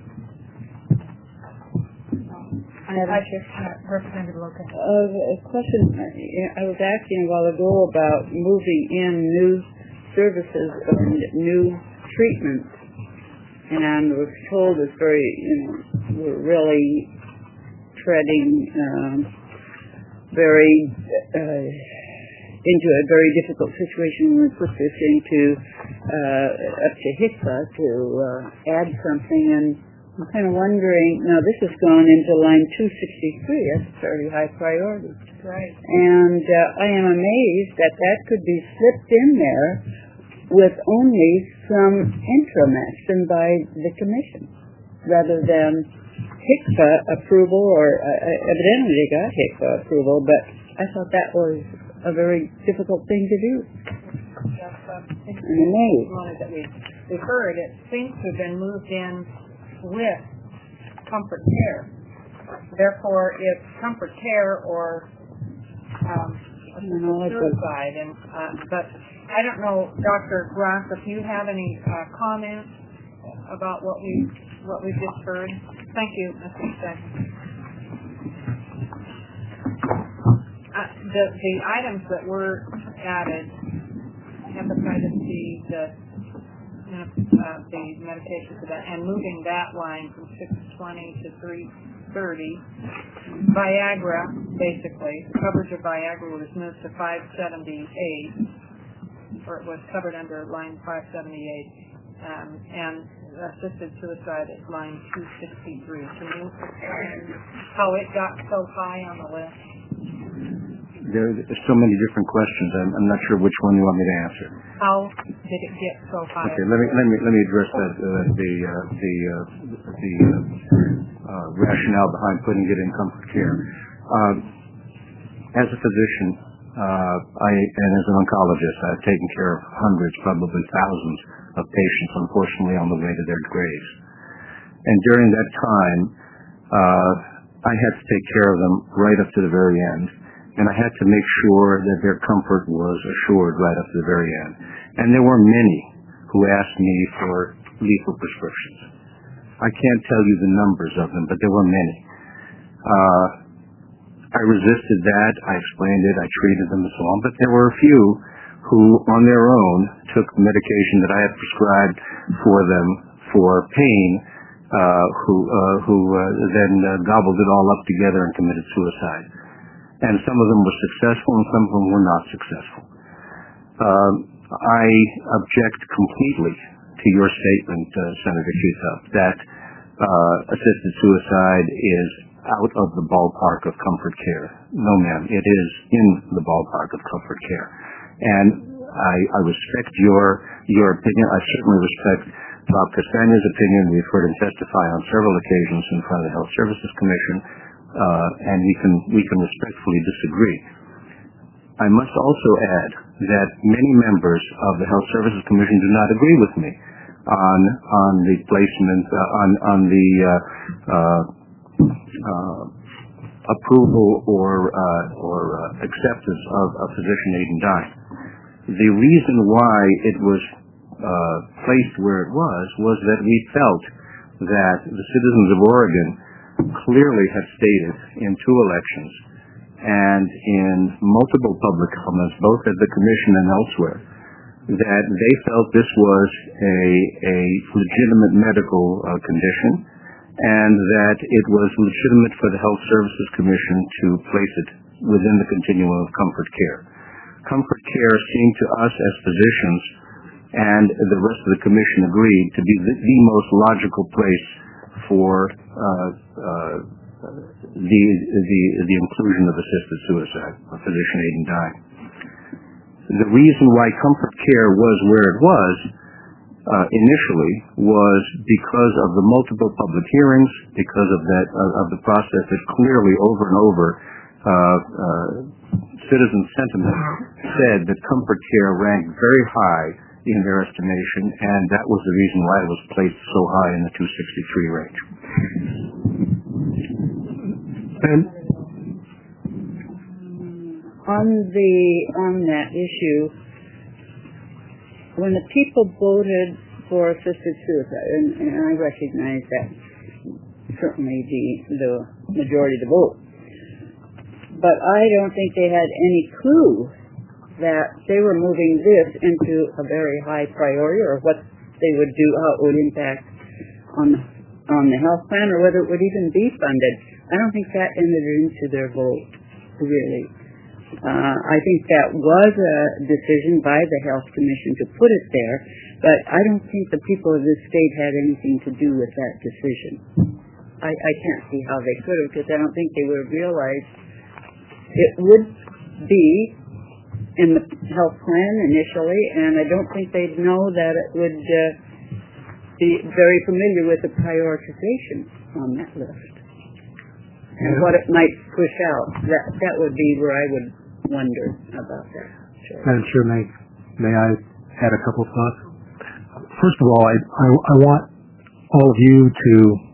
I have uh, Representative Lopez. Uh, a question. I was asking a while ago about moving in new services and new treatments, and I was told it's very, you know, we're really treading um, very uh, into a very difficult situation when we put this into uh, up to HICFA to uh, add something, and I'm kind of wondering, now this has gone into line two sixty-three, that's a fairly high priority. Right. And uh, I am amazed that that could be slipped in there with only some interim action by the Commission, rather than HICFA approval, or uh, evidently they got HICFA approval, but I thought that was a very difficult thing to do. That's, uh, I'm amazed. wanted that we, we heard. It seems to have been moved in with comfort care. Therefore, it's comfort care or um, suicide. And uh, but I don't know, Doctor Ross, if you have any uh, comments about what we what we just heard. Thank you, Mister Sexton. Uh, the the items that were added, hepatitis C, the Uh, the medication for that, and moving that line from six twenty to three thirty. Viagra, basically, the coverage of Viagra was moved to five seventy-eight, or it was covered under line five seventy-eight, um, and assisted suicide at line two sixty-three. Can you explain how it got so high on the list? There are so many different questions. I'm, I'm not sure which one you want me to answer. How did it get so high? Okay, let me let me let me address that uh, the uh, the uh, the uh, uh, rationale behind putting it in comfort care. Uh, as a physician, uh, I and as an oncologist, I've taken care of hundreds, probably thousands, of patients, unfortunately, on the way to their graves. And during that time, uh, I had to take care of them right up to the very end, and I had to make sure that their comfort was assured right up to the very end. And there were many who asked me for lethal prescriptions. I can't tell you the numbers of them, but there were many. Uh, I resisted that. I explained it. I treated them and so on. But there were a few who, on their own, took medication that I had prescribed for them for pain, uh, who uh, who uh, then uh, gobbled it all up together and committed suicide. And some of them were successful, and some of them were not successful. Uh, I object completely to your statement, uh, Senator Shethub, that uh, assisted suicide is out of the ballpark of comfort care. No, ma'am, it is in the ballpark of comfort care. And I, I respect your your opinion. I certainly respect Bob Castagna's opinion. We've heard him testify on several occasions in front of the Health Services Commission, uh, and we can we can respectfully disagree. I must also add that many members of the Health Services Commission do not agree with me on on the placement uh, on on the uh, uh, uh, approval or uh, or uh, acceptance of, of physician aid and dying. The reason why it was uh, placed where it was was that we felt that the citizens of Oregon clearly had stated in two elections and in multiple public comments, both at the Commission and elsewhere, that they felt this was a, a legitimate medical uh, condition and that it was legitimate for the Health Services Commission to place it within the continuum of comfort care. Comfort care seemed to us as physicians, and the rest of the Commission agreed, to be the, the most logical place for uh, uh, the, the, the inclusion of assisted suicide, or physician aid and dying. The reason why comfort care was where it was uh, initially was because of the multiple public hearings, because of that uh, of the process that clearly over and over uh, uh, citizen sentiment said that comfort care ranked very high in their estimation, and that was the reason why it was placed so high in the two sixty-three range. And on the on that issue, when the people voted for assisted suicide, and, and I recognize that certainly the the majority of the vote, but I don't think they had any clue that they were moving this into a very high priority, or what they would do, how it would impact on on the health plan, or whether it would even be funded. I don't think that entered into their vote, really. Uh, I think that was a decision by the Health Commission to put it there, but I don't think the people of this state had anything to do with that decision. I, I can't see how they could have, because I don't think they would have realized it would be in the health plan initially, and I don't think they'd know that it would uh, be very familiar with the prioritization on that list and what it might push out. That that would be where I would wonder about that. Sure. Madam Chair, may, may I add a couple of thoughts? First of all, I, I, I want all of you to,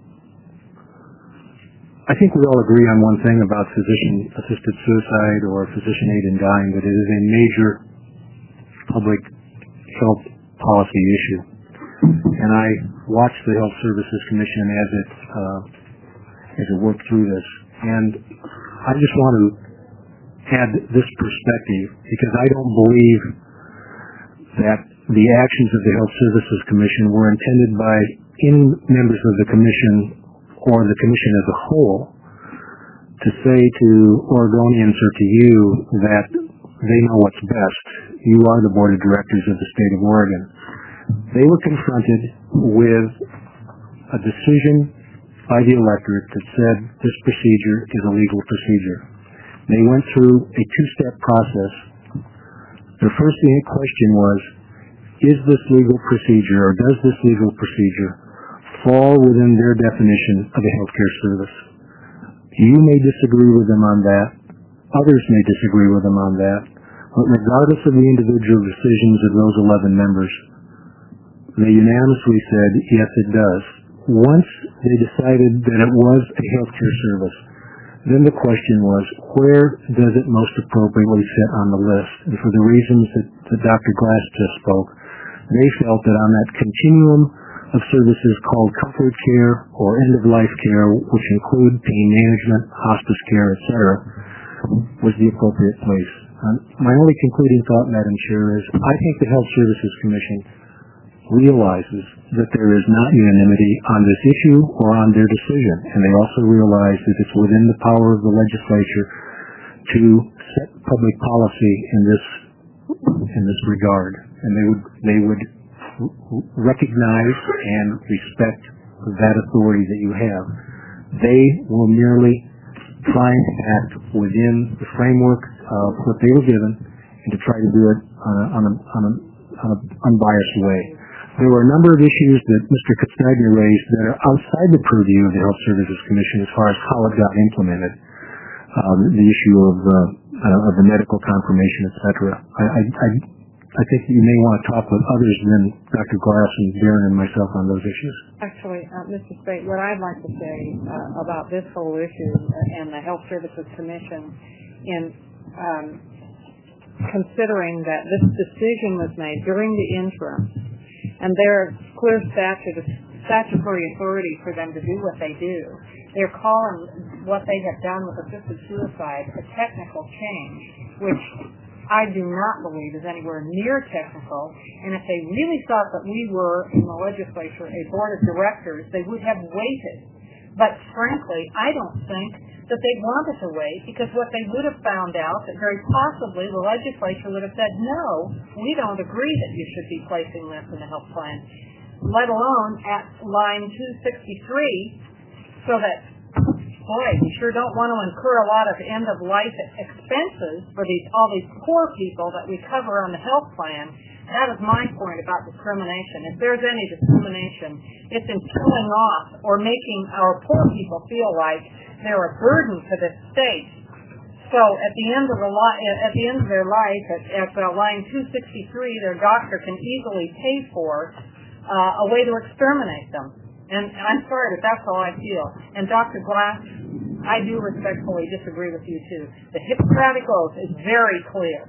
I think we all agree on one thing about physician-assisted suicide or physician aid in dying, that it is a major public health policy issue. And I watched the Health Services Commission as it uh, as it worked through this. And I just want to add this perspective, because I don't believe that the actions of the Health Services Commission were intended by any members of the Commission or the Commission as a whole to say to Oregonians or to you that they know what's best. You are the Board of Directors of the State of Oregon. They were confronted with a decision by the electorate that said this procedure is a legal procedure. They went through a two-step process. Their first question was, is this legal procedure, or does this legal procedure fall within their definition of a healthcare service? You may disagree with them on that. Others may disagree with them on that. But regardless of the individual decisions of those eleven members, they unanimously said, yes, it does. Once they decided that it was a healthcare service, Then the question was, where does it most appropriately fit on the list? And for the reasons that, that Doctor Glass just spoke, they felt that on that continuum of services called comfort care or end-of-life care, which include pain management, hospice care, et cetera, was the appropriate place. Um, my only concluding thought, Madam Chair, is I think the Health Services Commission realizes that there is not unanimity on this issue or on their decision, and they also realize that it's within the power of the legislature to set public policy in this in this regard, and they would they would recognize and respect that authority that you have. They will merely try and act within the framework of what they were given and to try to do it on a, on a, on a, on an unbiased way. There were a number of issues that Mister Castagna raised that are outside the purview of the Health Services Commission as far as how it got implemented. Um, the issue of, uh, uh, of the medical confirmation, et cetera. I, I, I, I think you may want to talk with others than Doctor Glass and Darren and myself on those issues. Actually, uh, Mister Spate, what I'd like to say uh, about this whole issue and the Health Services Commission in um, considering that this decision was made during the interim, and there's clear statute, statutory authority for them to do what they do. They're calling what they have done with assisted suicide a technical change, which I do not believe is anywhere near technical, and if they really thought that we were, in the legislature, a board of directors, they would have waited. But frankly, I don't think that they wanted to wait, because what they would have found out, that very possibly the legislature would have said, no, we don't agree that you should be placing this in the health plan, let alone at line two sixty-three, so that, boy, we sure don't want to incur a lot of end-of-life expenses for these all these poor people that we cover on the health plan. That is my point about discrimination. If there's any discrimination, it's in killing off or making our poor people feel like they're a burden to the state. So at the end of the li- at the end of their life, at, at uh, line two sixty-three, their doctor can easily pay for uh, a way to exterminate them. And I'm sorry, but that's how I feel. And Doctor Glass, I do respectfully disagree with you too. The Hippocratic Oath is very clear.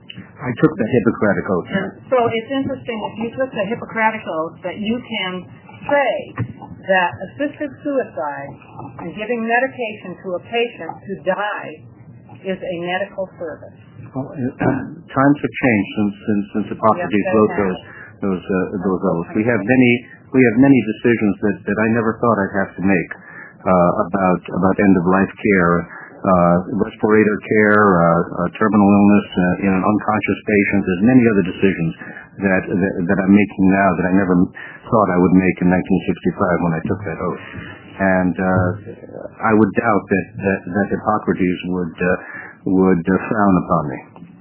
I took the Hippocratic Oath. And so it's interesting, if you took the Hippocratic Oath, that you can say that assisted suicide and giving medication to a patient to die is a medical service. Well, uh, times have changed since since, since Hippocrates yes, wrote those those uh, those oaths. We have many we have many decisions that, that I never thought I'd have to make uh, about about end of life care, uh, respirator care, uh, uh, terminal illness uh, in an unconscious patient. There's many other decisions that, that that I'm making now that I never thought I would make in nineteen sixty-five when I took that oath. And uh, I would doubt that that, that Hippocrates would uh, would uh, frown upon me.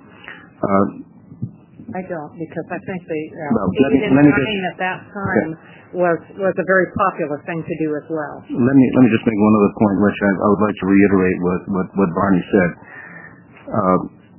Uh, I don't, because I think the uh, well, aid me, and dying at that time yeah. was was a very popular thing to do as well. Let me let me just make one other point, which I, I would like to reiterate what what, what Barney said. Uh,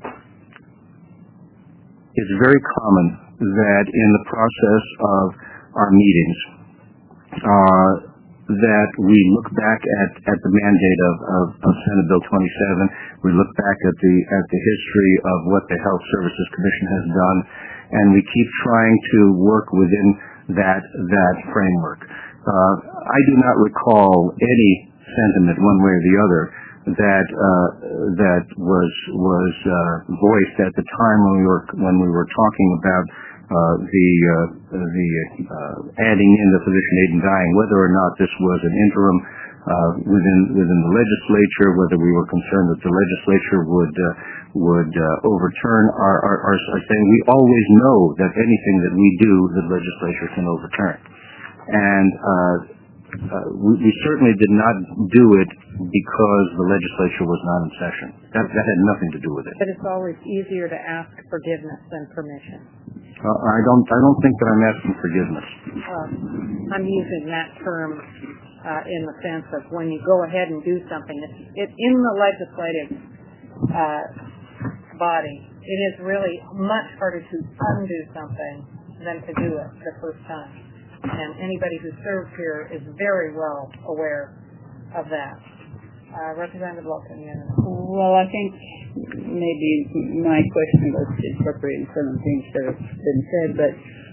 it's very common that in the process of our meetings, uh, that we look back at, at the mandate of, of, of Senate Bill twenty-seven. We look back at the at the history of what the Health Services Commission has done, and we keep trying to work within that that framework. Uh, I do not recall any sentiment one way or the other that uh, that was was uh, voiced at the time when we were when we were talking about Uh, the uh, the uh, adding in the physician aid in dying, whether or not this was an interim uh, within within the legislature, whether we were concerned that the legislature would uh, would uh, overturn our, our, our our thing. We always know that anything that we do, the legislature can overturn, and uh, uh, we, we certainly did not do it because the legislature was not in session. That that had nothing to do with it. But it's always easier to ask forgiveness than permission. Uh, I don't. I don't think that I'm asking forgiveness. Uh, I'm using that term uh, in the sense of when you go ahead and do something. It's, it in the legislative uh, body. It is really much harder to undo something than to do it the first time. And anybody who serves here is very well aware of that. Uh, Representative Wilson, you know. Well, I think maybe my question was incorporating some of the things that have been said, but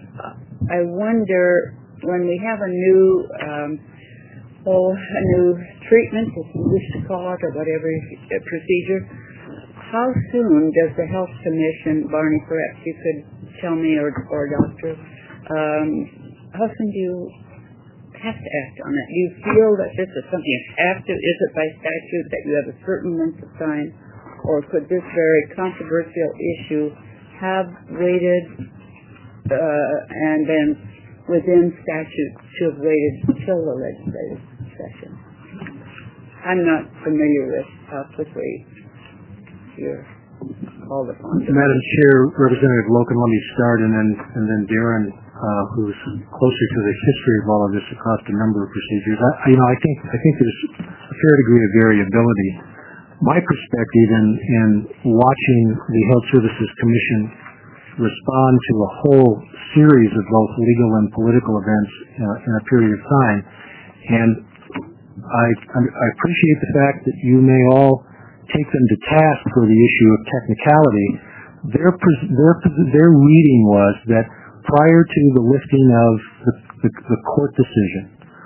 I wonder when we have a new, um, oh, a new treatment, if you wish to call it, or whatever uh, procedure, how soon does the Health Commission, Barney, perhaps you could tell me, or, or Doctor, um, how soon do you have to act on it? Do you feel that this is something you have to? Is it by statute that you have a certain length of time, or could this very controversial issue have waited uh, and then within statute to have waited until the legislative session? I'm not familiar with how quickly you're called upon. Madam Chair, Representative Loken, let me start, and then and then Darren, uh, who's closer to the history of all of this across a number of procedures. I, you know, I think I think there's a fair degree of variability. My perspective in, in watching the Health Services Commission respond to a whole series of both legal and political events uh, in a period of time, and I, I appreciate the fact that you may all take them to task for the issue of technicality. Their their their reading was that prior to the lifting of the, the, the court decision,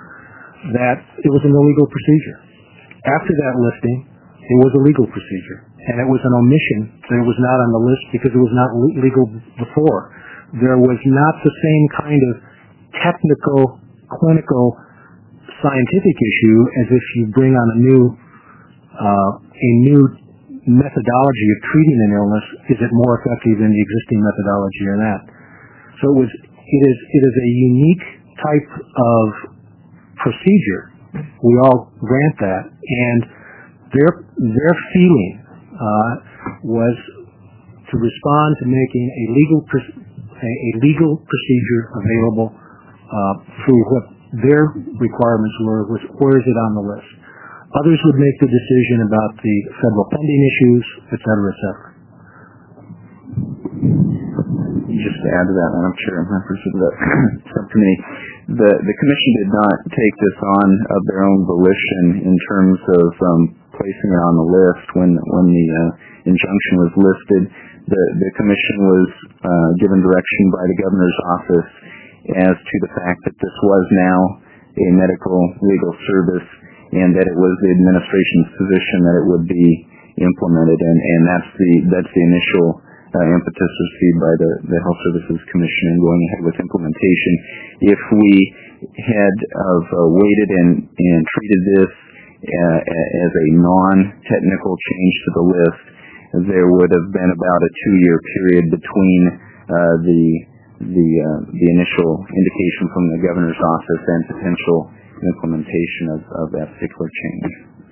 that it was an illegal procedure. After that lifting, it was a legal procedure, and it was an omission that it was not on the list because it was not legal before. There was not the same kind of technical, clinical, scientific issue as if you bring on a new uh, a new methodology of treating an illness. Is it more effective than the existing methodology or not? So it was. It is. It is a unique type of procedure. We all grant that, and their their feeling uh, was to respond to making a legal a, a legal procedure available uh, through what their requirements were. Was where is it on the list? Others would make the decision about the federal funding issues, et cetera, et cetera. Just to add to that, Madam Chair, members of the subcommittee, the, the Commission did not take this on of their own volition in terms of um, placing it on the list when when the uh, injunction was listed. The, the Commission was uh, given direction by the Governor's office as to the fact that this was now a medical legal service, and that it was the administration's position that it would be implemented, and, and that's the that's the initial uh, impetus received by the, the Health Services Commission in going ahead with implementation. If we had of uh, waited and, and treated this uh, as a non-technical change to the list, there would have been about a two-year period between uh, the the uh, the initial indication from the Governor's office and potential implementation of, of that particular change.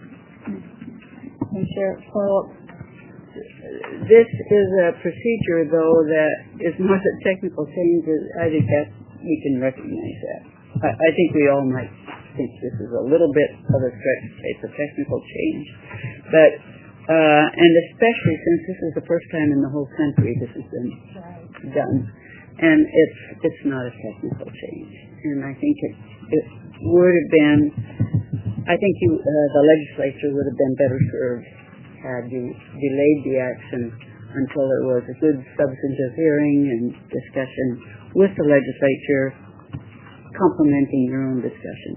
And Chair, well, this is a procedure, though, that is not a technical change. I think that we can recognize that. I, I think we all might think this is a little bit of a stretch to say it's a technical change, but uh, and especially since this is the first time in the whole country this has been done, and it's it's not a technical change, and I think it it would have been. I think you, uh, the legislature would have been better served had you delayed the action until there was a good substantive hearing and discussion with the legislature, complementing your own discussions.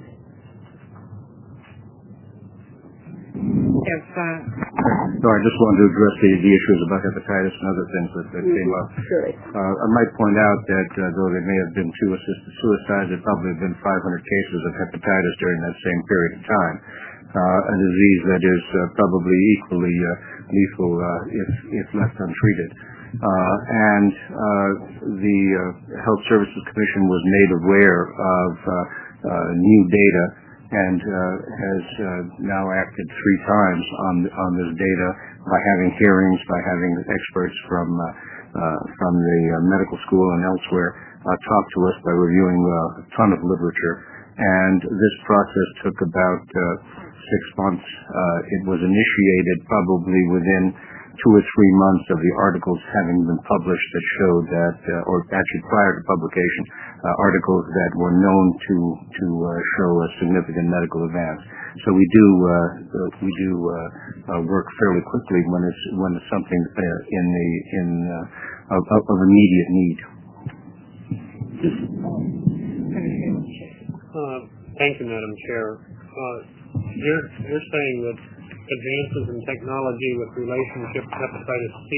If, uh, no, I just wanted to address the, the issues about hepatitis and other things that, that mm-hmm. came up. Sure. Uh, I might point out that uh, though there may have been two assisted suicides, there probably have been five hundred cases of hepatitis during that same period of time. Uh, a disease that is uh, probably equally uh, lethal uh, if, if left untreated. Uh, and uh, the uh, Health Services Commission was made aware of uh, uh, new data and uh, has uh, now acted three times on on this data by having hearings, by having experts from uh, uh, from the uh, medical school and elsewhere uh, talk to us, by reviewing uh, a ton of literature. And this process took about uh, six months. Uh, it was initiated probably within two or three months of the articles having been published that showed that, uh, or actually prior to publication, uh, articles that were known to to uh, show a significant medical advance. So we do uh, we do uh, uh, work fairly quickly when it's when it's something uh, in the in uh, of, of immediate need. Uh, thank you, Madam Chair. Uh, you're you're saying that advances in technology with relationship to hepatitis C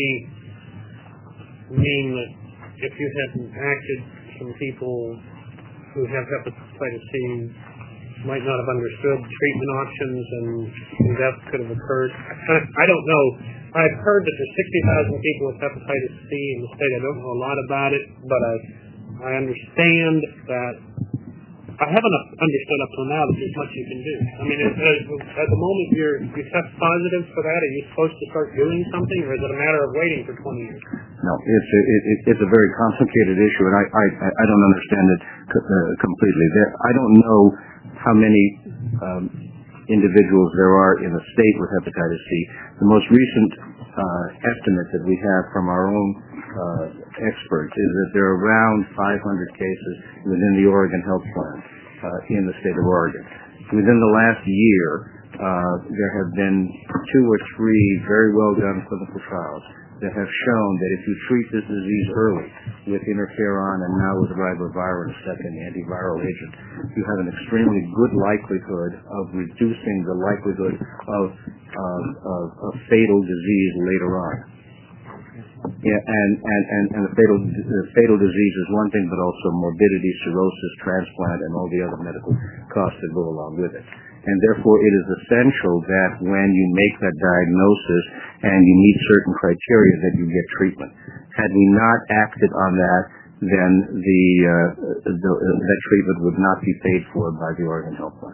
mean that if you hadn't acted, some people who have hepatitis C might not have understood treatment options and, and death could have occurred. I don't know. I've heard that there's sixty thousand people with hepatitis C in the state. I don't know a lot about it, but I I understand that I haven't understood up till now that there's much you can do. I mean, at, at the moment you're, you test positive for that, are you supposed to start doing something, or is it a matter of waiting for twenty years? No, it's a, it, it's a very complicated issue, and I, I, I don't understand it co- uh, completely. There, I don't know how many um, individuals there are in the state with hepatitis C. The most recent uh, estimate that we have from our own uh, experts is that there are around five hundred cases within the Oregon Health Plan uh, in the state of Oregon. Within the last year, uh, there have been two or three very well done clinical trials that have shown that if you treat this disease early with interferon and now with ribavirin, a second antiviral agent, you have an extremely good likelihood of reducing the likelihood of, of, of, of fatal disease later on. Yeah, and, and, and, and the fatal the fatal disease is one thing, but also morbidity, cirrhosis, transplant, and all the other medical costs that go along with it. And therefore, it is essential that when you make that diagnosis and you meet certain criteria, that you get treatment. Had we not acted on that, then the, uh, the uh, that treatment would not be paid for by the Oregon Health Plan.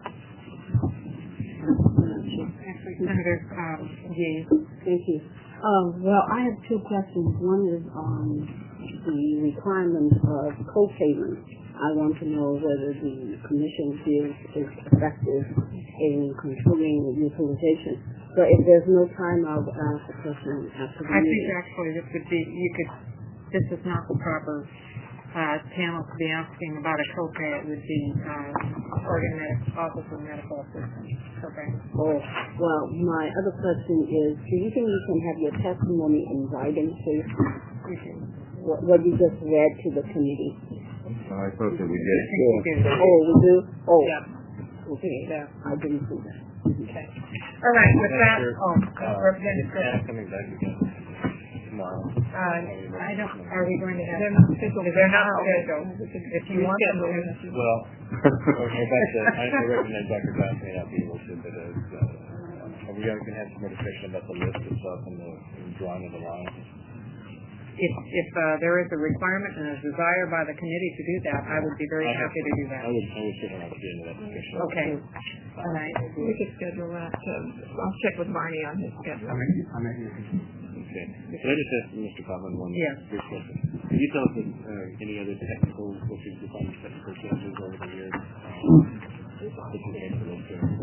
Senator um, Yee. Thank you. Um, well, I have two questions. One is on the requirements of co-payment. I want to know whether the commission feels is effective in controlling the utilization. So if there's no time, I'll ask the question after the I meeting. think actually this would be, you could, this is not the proper uh, panel to be asking about a copay. It would be uh, Oregon Medical Office of Medical Assistance copay. Oh, well, my other question is, do you think you can have your testimony in writing, please? What, what you just read to the committee? Uh, I thought that we did. Yeah. Oh, we do? Oh. Yeah. Okay. Yeah. I didn't see that. Okay. All right. With that, oh, uh, Representative Chris. coming back again tomorrow. Uh, I don't. Are we going to have? They're not scheduled. They're not scheduled. If you want to. Well, okay, but uh, I recognize Doctor Glass may not be able to, but uh, uh, are we going to have some more discussion about the list and stuff and the and drawing of the line? If, if uh, there is a requirement and a desire by the committee to do that, I would be very I happy to do that. I would, I would certainly like to get into that discussion. Okay. All right. We could schedule that. Um, I'll check with Barney on his schedule. I'm at your Okay. Can I just ask Mister Coughlin one yes. brief question? Can you tell us if, uh, any other technical, what you've defined as technical changes over the years? Um, that you've made for those changes?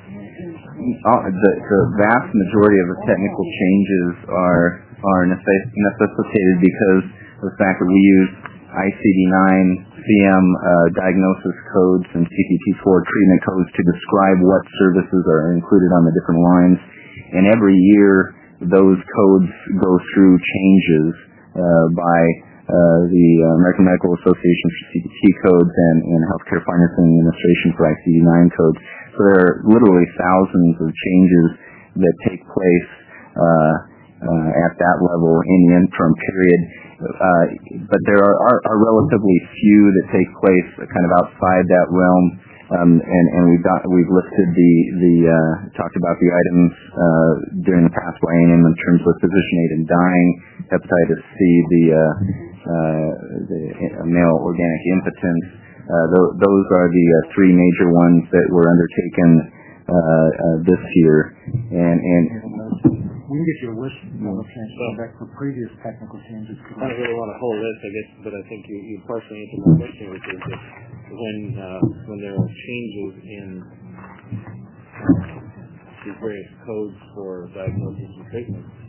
Uh, the, the vast majority of the technical changes are are necess- necessitated because of the fact that we use I C D nine C M uh, diagnosis codes and C P T four treatment codes to describe what services are included on the different lines. And every year, those codes go through changes uh, by uh, the American Medical Association for C P T codes and, and Healthcare Financing Administration for I C D nine codes. So there are literally thousands of changes that take place uh, uh, at that level in the interim period. Uh, but there are, are, are relatively few that take place kind of outside that realm. Um, and, and we've got, we've listed the, the, uh, talked about the items, uh, during the past biennium in terms of physician aid in dying, hepatitis C, the, uh, uh, the male organic impotence. Uh, th- those are the uh, three major ones that were undertaken, uh, uh, this year. And, and, we can get you a list of changes back for previous technical changes. I don't really want a whole list, I guess, but I think you, you partially answered my question, which is that when uh, when there are changes in uh, these various codes for diagnosis and treatment,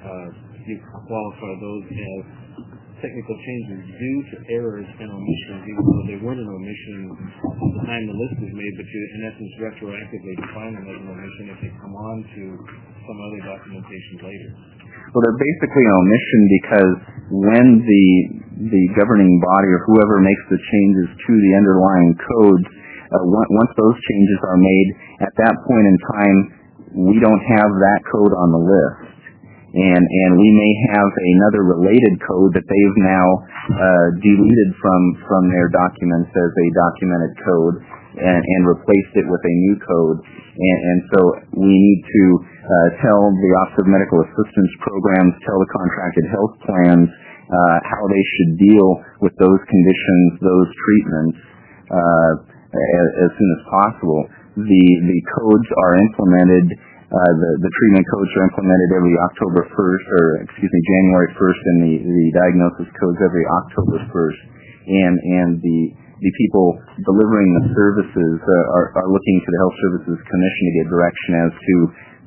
uh, you qualify those as technical changes due to errors and omissions, even though they weren't an omission at the time the list was made, but you, in essence, retroactively define them as an omission if they come on to some other documentation later. Well, they're basically an omission because when the the governing body or whoever makes the changes to the underlying codes, uh, once those changes are made, at that point in time, we don't have that code on the list. And, and we may have another related code that they've now uh, deleted from, from their documents as a documented code and, and replaced it with a new code. And, and so we need to uh, tell the Office of Medical Assistance Programs, tell the contracted health plans uh, how they should deal with those conditions, those treatments uh, as, as soon as possible. The, the codes are implemented Uh, the, the treatment codes are implemented every October first, or excuse me, January first, and the, the diagnosis codes every October first. And, and the, the people delivering the services uh, are, are looking to the Health Services Commission to get direction as to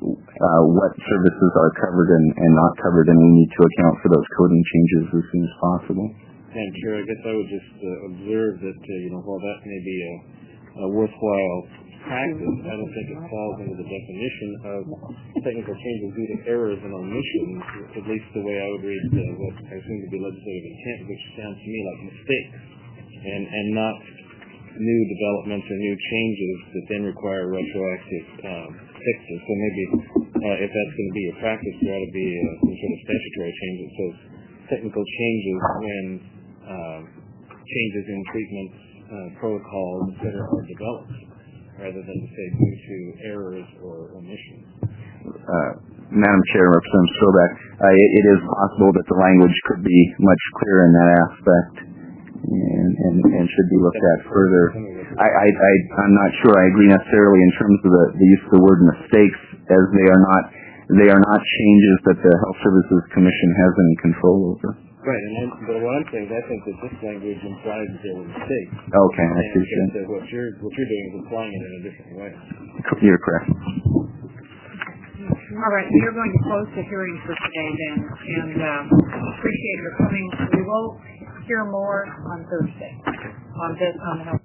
uh, what services are covered and, and not covered, and we need to account for those coding changes as soon as possible. And sure, I guess I would just uh, observe that, uh, you know, while that may be a, a worthwhile practice, I don't think it falls into the definition of technical changes due to errors and omissions, at least the way I would read uh, what I assume to be legislative intent, which sounds to me like mistakes, and, and not new developments or new changes that then require retroactive um, fixes. So maybe uh, if that's going to be a practice, there ought to be uh, some sort of statutory change that says technical changes when uh, changes in treatments, uh, protocols, et cetera, are developed, rather than to say due to errors or omissions. Uh, Madam Chair, Representative Strobeck, uh, it, it is possible that the language could be much clearer in that aspect and, and, and should be looked at further. I, I, I, I'm not sure I agree necessarily in terms of the, the use of the word mistakes, as they are not they are not changes that the Health Services Commission has any control over. Right, and then, but what I'm saying is I think that this language implies that there were mistakes. Okay, I see. And that what you're, what you're doing is applying it in a different way. You're correct. All right, we are going to close the hearing for today then, and um, appreciate your coming. We will hear more on Thursday on this, on the health